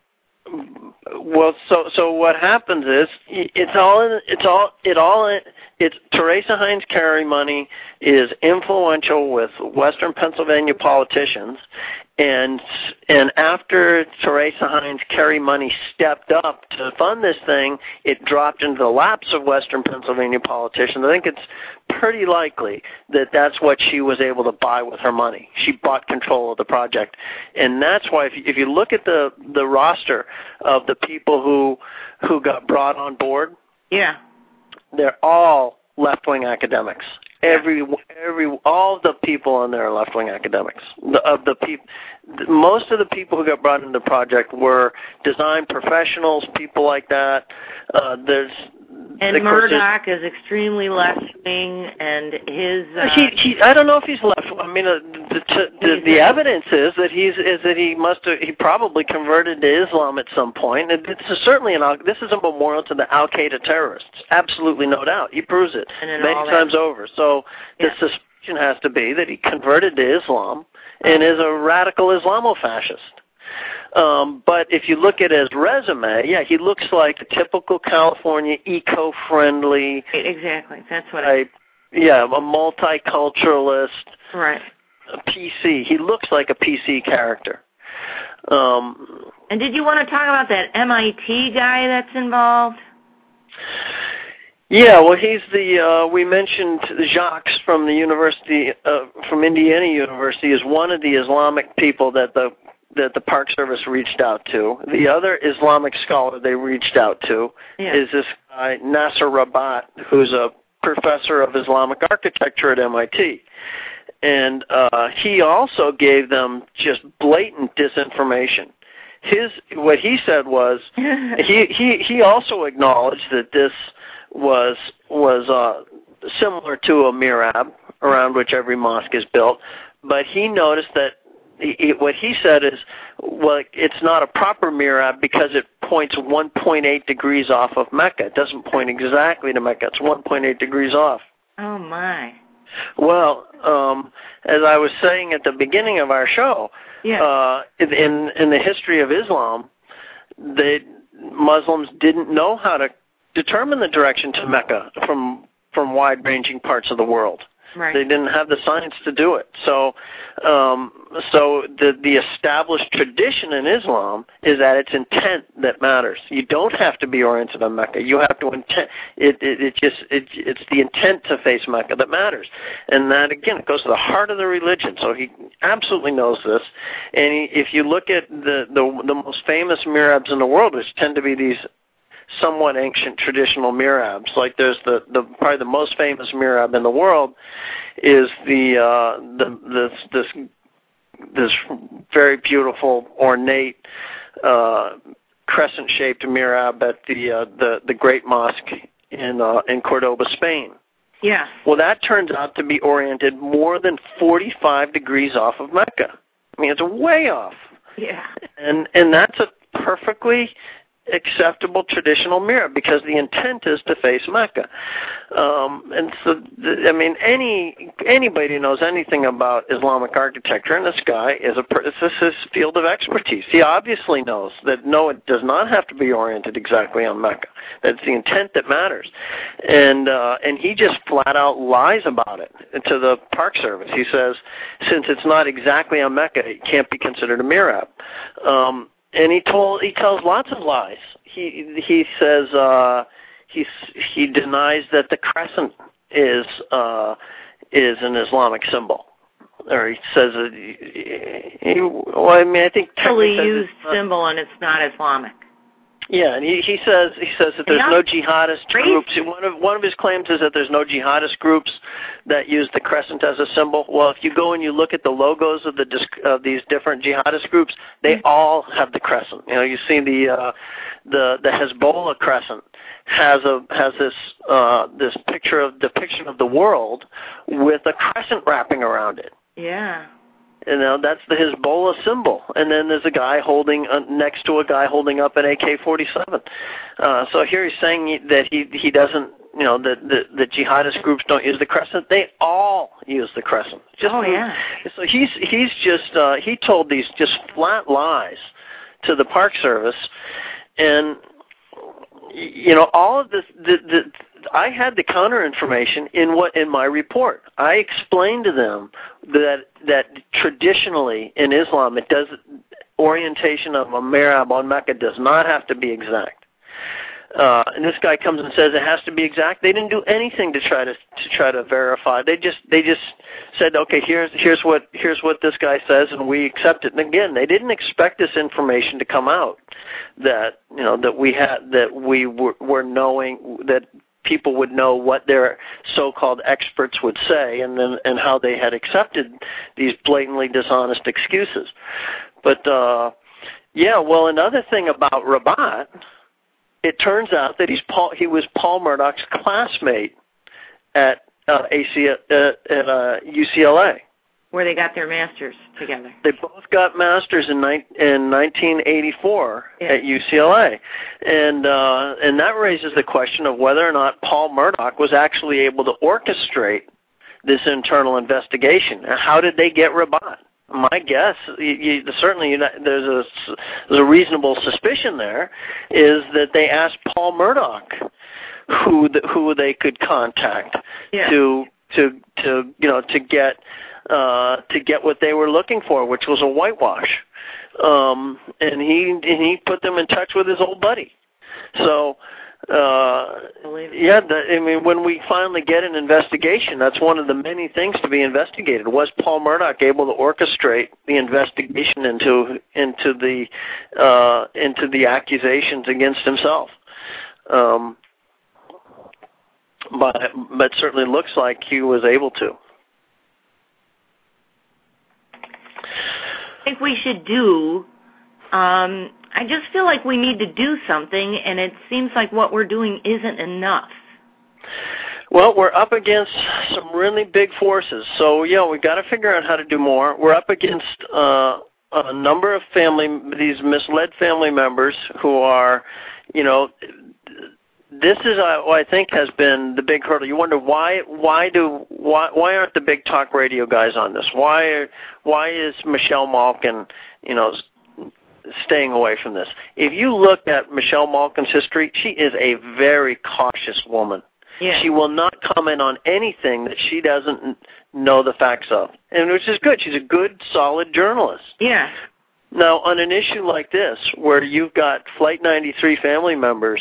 Well, so so what happens is it's all in, it's all it all in, it's Teresa Heinz Kerry money is influential with Western Pennsylvania politicians, and and after Teresa Heinz Kerry money stepped up to fund this thing, it dropped into the laps of Western Pennsylvania politicians. I think it's pretty likely that that's what she was able to buy with her money. She bought control of the project, and that's why if you, if you look at the the roster of the people who who got brought on board, yeah, they're all left-wing academics. Every every all the people on there are left-wing academics. The, of the people, most of the people who got brought into the project were design professionals, people like that. Uh, there's And Murdoch is extremely left-wing, and his. Uh, he, he, I don't know if he's left. I mean, uh, the, the, the evidence is that he's is that he must have, he probably converted to Islam at some point. And it's certainly an. This is a memorial to the Al Qaeda terrorists. Absolutely, no doubt. He proves it many times that. over. So yeah. the suspicion has to be that he converted to Islam and is a radical Islamofascist. Um, but if you look at his resume, yeah, he looks like a typical California eco-friendly. Exactly, that's what I. Yeah, a multiculturalist. Right. A P C. He looks like a P C character. Um, and did you want to talk about that M I T guy that's involved? Yeah, well, he's the, uh, we mentioned Jacques from the University, uh, from Indiana University is one of the Islamic people that the that the Park Service reached out to. The other Islamic scholar they reached out to yeah. is this guy, Nasser Rabat, who's a professor of Islamic architecture at M I T. And uh, he also gave them just blatant disinformation. His what he said was he, he, he also acknowledged that this was was uh, similar to a mihrab around which every mosque is built, but he noticed that He, what he said is, well, it's not a proper mihrab because it points one point eight degrees off of Mecca. It doesn't point exactly to Mecca. It's one point eight degrees off. Oh, my. Well, um, as I was saying at the beginning of our show, yeah. uh, in in the history of Islam, they, Muslims didn't know how to determine the direction to Mecca from from wide-ranging parts of the world. Right. They didn't have the science to do it. So, um, so the the established tradition in Islam is that it's intent that matters. You don't have to be oriented on Mecca. You have to intent. It it, it just it, it's the intent to face Mecca that matters, and that again it goes to the heart of the religion. So he absolutely knows this. And he, if you look at the, the the most famous mihrabs in the world, which tend to be these somewhat ancient traditional mihrabs. Like there's the, the probably the most famous mihrab in the world is the uh, the this this this very beautiful ornate uh, crescent-shaped mihrab at the uh, the the Great Mosque in uh, in Cordoba, Spain. Yeah. Well, that turns out to be oriented more than forty-five degrees off of Mecca. I mean, it's way off. Yeah. And and that's a perfectly acceptable traditional mihrab because the intent is to face Mecca. Um, and so, the, I mean, any anybody who knows anything about Islamic architecture, and this guy is a this is his field of expertise. He obviously knows that no, it does not have to be oriented exactly on Mecca. That it's the intent that matters, and uh, and he just flat out lies about it to the Park Service. He says since it's not exactly on Mecca, it can't be considered a mihrab. Um, And he told he tells lots of lies. He he says uh, he he denies that the crescent is uh, is an Islamic symbol, or he says that he, he well, I mean I think fully used symbol and it's not Islamic. Yeah, and he, he says he says that there's no jihadist groups. One of one of his claims is that there's no jihadist groups that use the crescent as a symbol. Well, if you go and you look at the logos of the of these different jihadist groups, they mm-hmm. all have the crescent. You know, you see the uh, the the Hezbollah crescent has a has this uh, this picture of depiction of the world with a crescent wrapping around it. Yeah. You know, that's the Hezbollah symbol. And then there's a guy holding, uh, next to a guy holding up an A K forty-seven. Uh, so here he's saying that he he doesn't, you know, that the, the jihadist groups don't use the crescent. They all use the crescent. Just oh, yeah. So he's, he's just, uh, he told these just flat lies to the Park Service, and you know, all of this. The, the, I had the counter information in what in my report. I explained to them that that traditionally in Islam, it does orientation of a mihrab on Mecca does not have to be exact. Uh, and this guy comes and says it has to be exact. They didn't do anything to try to to try to verify. They just they just said, okay, here's here's what here's what this guy says, and we accept it. And again, they didn't expect this information to come out that you know that we had that we were, were knowing that people would know what their so-called experts would say, and then and how they had accepted these blatantly dishonest excuses. But uh, yeah, well, another thing about Rabat. It turns out that he's Paul, he was Paul Murdoch's classmate at uh, A C, uh, at uh, U C L A, where they got their masters together. They both got masters in, ni- in nineteen eighty-four yeah. at U C L A, and uh, and that raises the question of whether or not Paul Murdoch was actually able to orchestrate this internal investigation. How did they get Rabat? My guess, you, you, certainly you know, there's a there's a reasonable suspicion there, is that they asked Paul Murdoch who the, who they could contact yeah. to to to you know to get uh, to get what they were looking for, which was a whitewash, um, and he and he put them in touch with his old buddy. So. Uh, yeah, the, I mean, when we finally get an investigation, that's one of the many things to be investigated. Was Paul Murdoch able to orchestrate the investigation into into the uh, into the accusations against himself? Um, but but certainly looks like he was able to. I think we should do. Um, I just feel like we need to do something, and it seems like what we're doing isn't enough. Well, we're up against some really big forces, so yeah, we've got to figure out how to do more. We're up against uh, a number of family, these misled family members who are, you know, this is uh, what I think has been the big hurdle. You wonder why, why do, why, why aren't the big talk radio guys on this? Why, are, why is Michelle Malkin, you know, staying away from this? If you look at Michelle Malkin's history, she is a very cautious woman. Yeah. She will not comment on anything that she doesn't know the facts of, and which is good. She's a good, solid journalist. Yeah. Now, on an issue like this, where you've got Flight ninety-three family members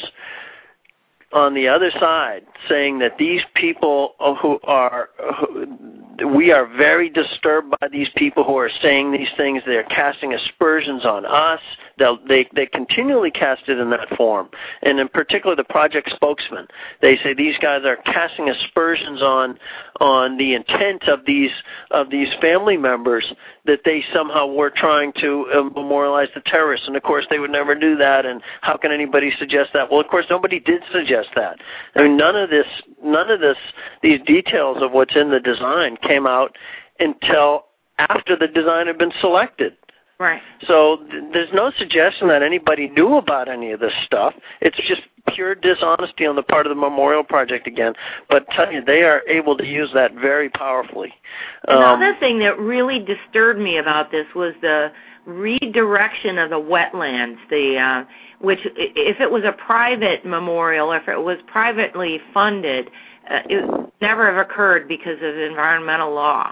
on the other side saying that these people who are, who, we are very disturbed by these people who are saying these things. They're casting aspersions on us. They'll, they they continually cast it in that form. And in particular, the project spokesman, they say these guys are casting aspersions on on the intent of these of these family members, that they somehow were trying to uh, memorialize the terrorists. And of course, they would never do that. And how can anybody suggest that? Well, of course, nobody did suggest that. I mean, none of this, none of this, these details of what's in the design came out until after the design had been selected. Right. So th- there's no suggestion that anybody knew about any of this stuff. It's just pure dishonesty on the part of the Memorial Project again. But I tell you, they are able to use that very powerfully. Um, Another thing that really disturbed me about this was the redirection of the wetlands, the uh, which, if it was a private memorial, if it was privately funded, uh, it would never have occurred because of environmental law.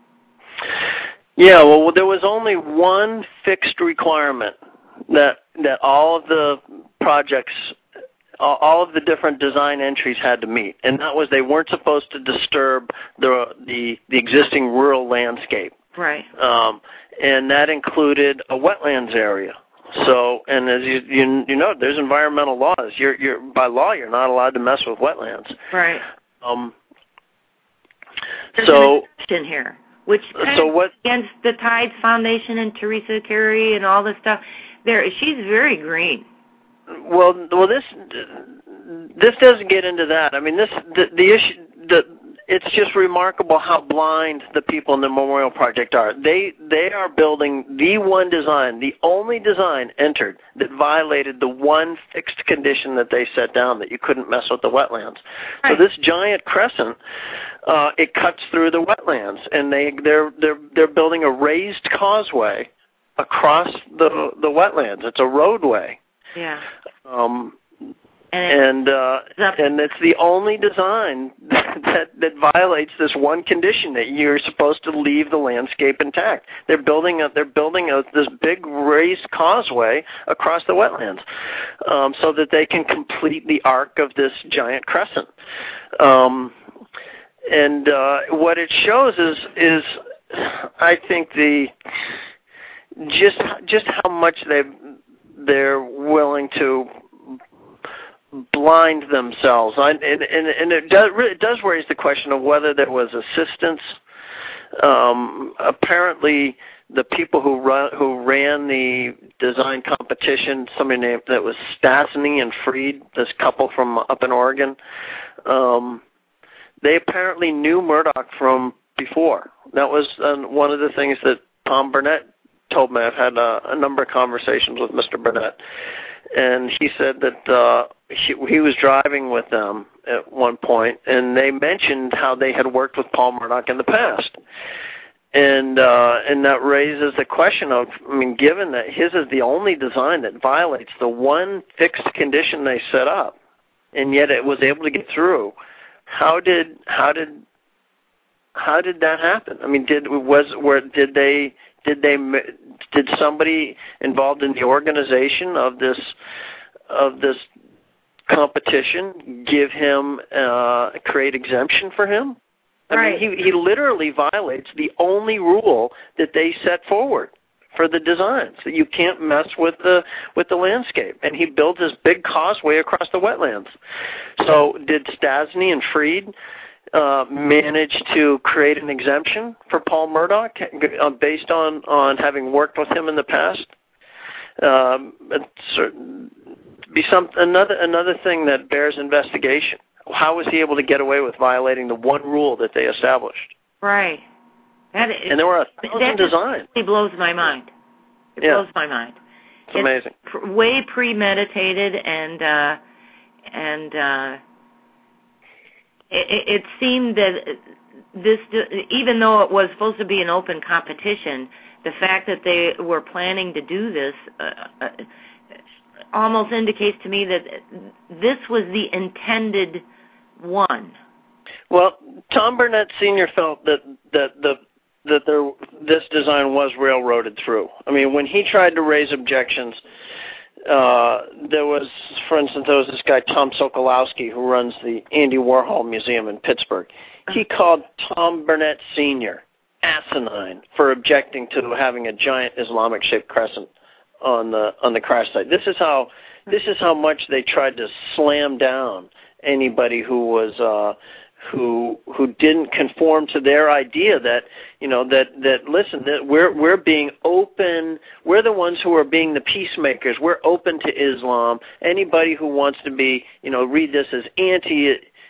Yeah, well, there was only one fixed requirement that that all of the projects, all of the different design entries had to meet, and that was they weren't supposed to disturb the the, the existing rural landscape. Right. Um, and that included a wetlands area. So, and as you you, you know, there's environmental laws. You're you're by law you're not allowed to mess with wetlands. Right. Um. There's so. an exception here, which kind so of what? Against the Tides Foundation and Teresa Carey and all this stuff. There, she's very green. Well, well, this this doesn't get into that. I mean, this the, the issue the. It's just remarkable how blind the people in the Memorial Project are. They they are building the one design, the only design entered that violated the one fixed condition that they set down, that you couldn't mess with the wetlands. Right. So this giant crescent, uh, it cuts through the wetlands, and they they're they're they're building a raised causeway across the the wetlands. It's a roadway. Yeah. Um, and and uh, and it's the only design that, that that violates this one condition, that you're supposed to leave the landscape intact. They're building a, they're building a, this big raised causeway across the wetlands, um, so that they can complete the arc of this giant crescent. Um, and uh, what it shows is is I think the just just how much they they're willing to blind themselves. I, and, and, and it does it does raise the question of whether there was assistance. Um, apparently, the people who run who ran the design competition, somebody named that was Stasny and Freed, this couple from up in Oregon. Um, they apparently knew Murdoch from before. That was uh, one of the things that Tom Burnett told me. I've had a, a number of conversations with Mister Burnett, and he said that uh, he, he was driving with them at one point, and they mentioned how they had worked with Paul Murdoch in the past. And uh, and that raises the question of, I mean, given that his is the only design that violates the one fixed condition they set up, and yet it was able to get through, how did how did how did that happen? I mean, did was where did they did they did somebody involved in the organization of this of this competition give him uh, create exemption for him? I right. mean, he, he literally violates the only rule that they set forward for the designs, that you can't mess with the with the landscape. And he builds this big causeway across the wetlands. So did Stasny and Freed uh, manage to create an exemption for Paul Murdoch uh, based on, on having worked with him in the past? Um, it's be some another another thing that bears investigation. How was he able to get away with violating the one rule that they established? Right. That is, and there were a thousand that designs. It blows my mind. It yeah. blows my mind. It's, it's amazing. Pr- way premeditated, and uh, and uh, it, it seemed that this, even though it was supposed to be an open competition, the fact that they were planning to do this uh, uh, almost indicates to me that this was the intended one. Well, Tom Burnett Senior felt that that the that there this design was railroaded through. I mean, when he tried to raise objections, uh, there was, for instance, there was this guy Tom Sokolowski who runs the Andy Warhol Museum in Pittsburgh. He called Tom Burnett Senior asinine for objecting to having a giant Islamic-shaped crescent on the on the crash site. This is how this is how much they tried to slam down anybody who was uh, who who didn't conform to their idea that you know that that listen that we're we're being open. We're the ones who are being the peacemakers. We're open to Islam. Anybody who wants to be you know read this as anti.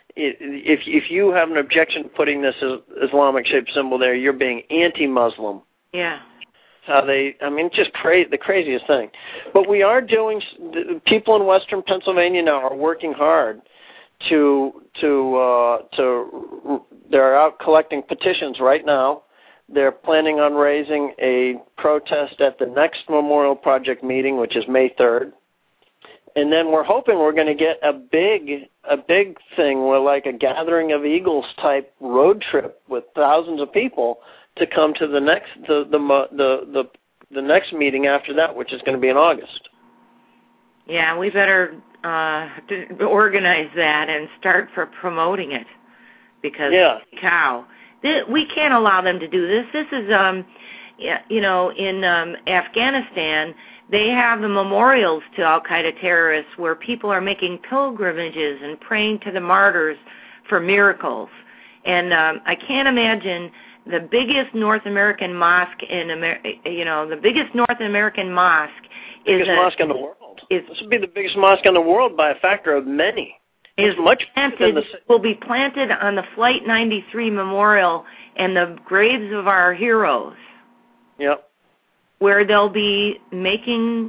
If if you have an objection to putting this Islamic shaped symbol there, you're being anti-Muslim. Yeah. How they, I mean, just cra- the craziest thing. But we are doing, people in Western Pennsylvania now are working hard to, to, uh, to, they're out collecting petitions right now. They're planning on raising a protest at the next Memorial Project meeting, which is May third. And then we're hoping we're going to get a big, a big thing where like a gathering of eagles type road trip with thousands of people to come to the next the the the the, the next meeting after that, which is going to be in August. Yeah, we better uh, organize that and start for promoting it, because yeah. cow, this, we can't allow them to do this. This is um, you know, in um, Afghanistan, they have the memorials to Al Qaeda terrorists where people are making pilgrimages and praying to the martyrs for miracles, and um, I can't imagine. The biggest North American mosque in America, you know, the biggest North American mosque is biggest a, mosque in the world. Is, this would be the biggest mosque in the world by a factor of many. Is it's much planted, than the, will be planted on the Flight ninety-three Memorial and the graves of our heroes. Yep. Where they'll be making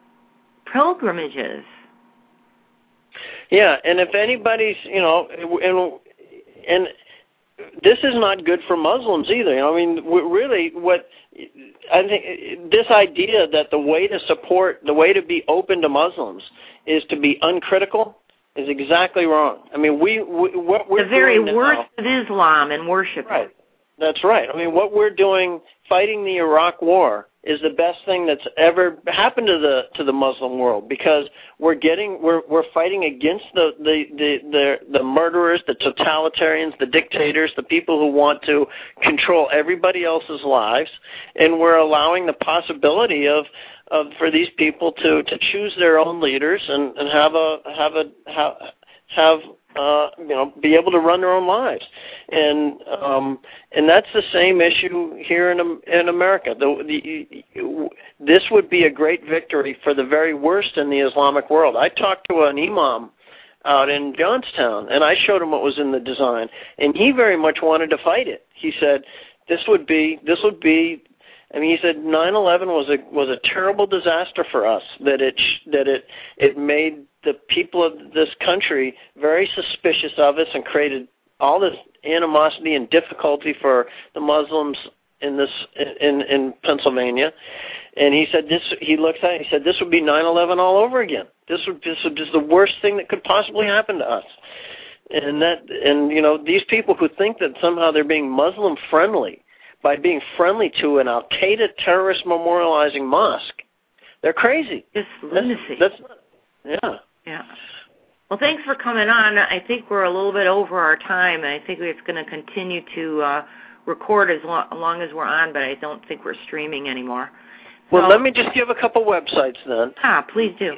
pilgrimages. Yeah, and if anybody's, you know, and and this is not good for Muslims either. I mean, really, what I think this idea that the way to support, the way to be open to Muslims is to be uncritical is exactly wrong. I mean, we, we what we're the very doing worst now, of Islam and worship. Right. That's right. I mean, what we're doing, fighting the Iraq War, is the best thing that's ever happened to the to the Muslim world, because we're getting we're we're fighting against the the the the, the murderers, the totalitarians, the dictators, the people who want to control everybody else's lives, and we're allowing the possibility of of for these people to to choose their own leaders and and have a have a have have Uh, you know, be able to run their own lives, and um, and that's the same issue here in in America. The, the, this would be a great victory for the very worst in the Islamic world. I talked to an imam out in Johnstown, and I showed him what was in the design, and he very much wanted to fight it. He said, "This would be this would be." I mean, he said nine eleven was a was a terrible disaster for us. That it that it it made the people of this country very suspicious of us and created all this animosity and difficulty for the Muslims in this in in Pennsylvania. And he said this. He looked at it. He said this would be nine eleven all over again. This would this would just the worst thing that could possibly happen to us. And that and you know these people who think that somehow they're being Muslim friendly by being friendly to an Al-Qaeda terrorist memorializing mosque, they're crazy. It's lunacy. That's, that's not, yeah. Yeah. Well, thanks for coming on. I think we're a little bit over our time, and I think it's going to continue to uh, record as long, long as we're on, but I don't think we're streaming anymore. So, well, let me just give a couple websites then. Ah, please do.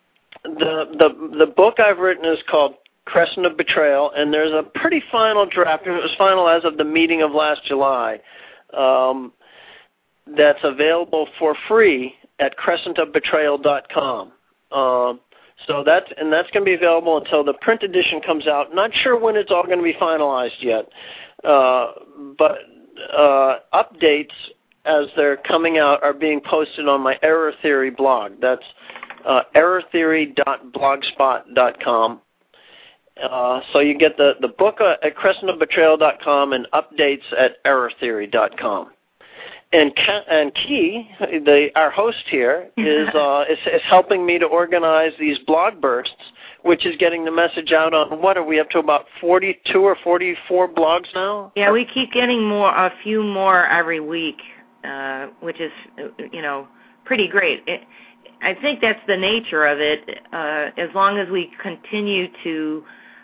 The the the book I've written is called Crescent of Betrayal, and there's a pretty final draft. It was final as of the meeting of last July. Um, that's available for free at crescent of betrayal dot com. Um, so that's and that's going to be available until the print edition comes out. Not sure when it's all going to be finalized yet, uh, but uh, updates as they're coming out are being posted on my Error Theory blog. That's uh, error theory dot blogspot dot com. Uh, so you get the, the book uh, at crescent of betrayal dot com and updates at error theory dot com. And and Key, the, our host here, is, uh, is is helping me to organize these blog bursts, which is getting the message out on, what are we up to, about forty-two or forty-four blogs now? Yeah, we keep getting more, a few more every week, uh, which is, you know, pretty great. It, I think that's the nature of it. Uh, as long as we continue to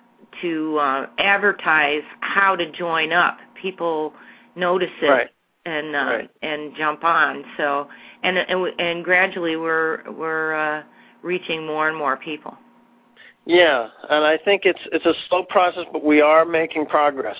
to uh, advertise how to join up, people notice it. Right. And uh, right. and jump on. So and and, and gradually we're we're uh, reaching more and more people. Yeah, and I think it's it's a slow process, but we are making progress.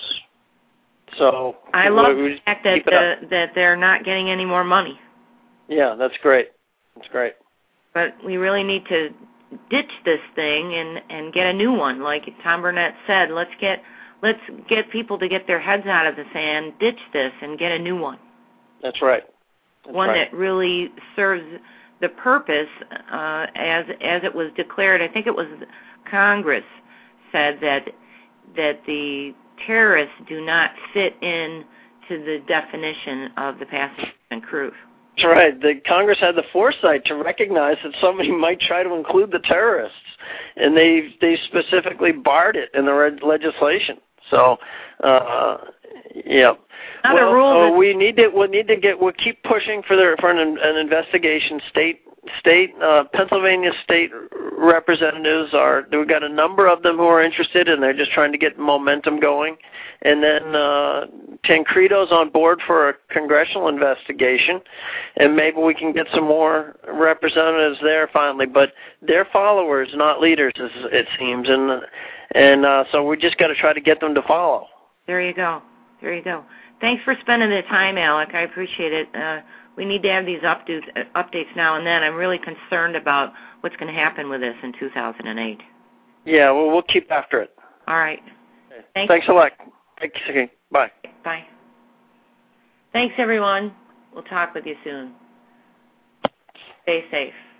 So I love we, the fact that the, that they're not getting any more money. Yeah, that's great. That's great. But we really need to ditch this thing and and get a new one. Like Tom Burnett said, let's get. Let's get people to get their heads out of the sand, ditch this, and get a new one. That's right. That's one right. that really serves the purpose uh, as as it was declared. I think it was Congress said that that the terrorists do not fit in to the definition of the passengers and crew. That's right. The Congress had the foresight to recognize that somebody might try to include the terrorists, and they they specifically barred it in the legislation. So, uh, yeah. Not well, a rule uh, we need to we need to get we'll keep pushing for the for an, an investigation. State state uh, Pennsylvania state representatives are we've got a number of them who are interested, and they're just trying to get momentum going. And then uh, Tancredo's on board for a congressional investigation, and maybe we can get some more representatives there finally. But they're followers, not leaders, it seems, and and uh, so we just got to try to get them to follow. There you go. There you go. Thanks for spending the time, Alec. I appreciate it. Uh, we need to have these updates, updates now and then. I'm really concerned about what's going to happen with this in two thousand eight. Yeah, well, we'll keep after it. All right. Thanks, Thanks a lot. Thanks again. Bye. Bye. Thanks, everyone. We'll talk with you soon. Stay safe.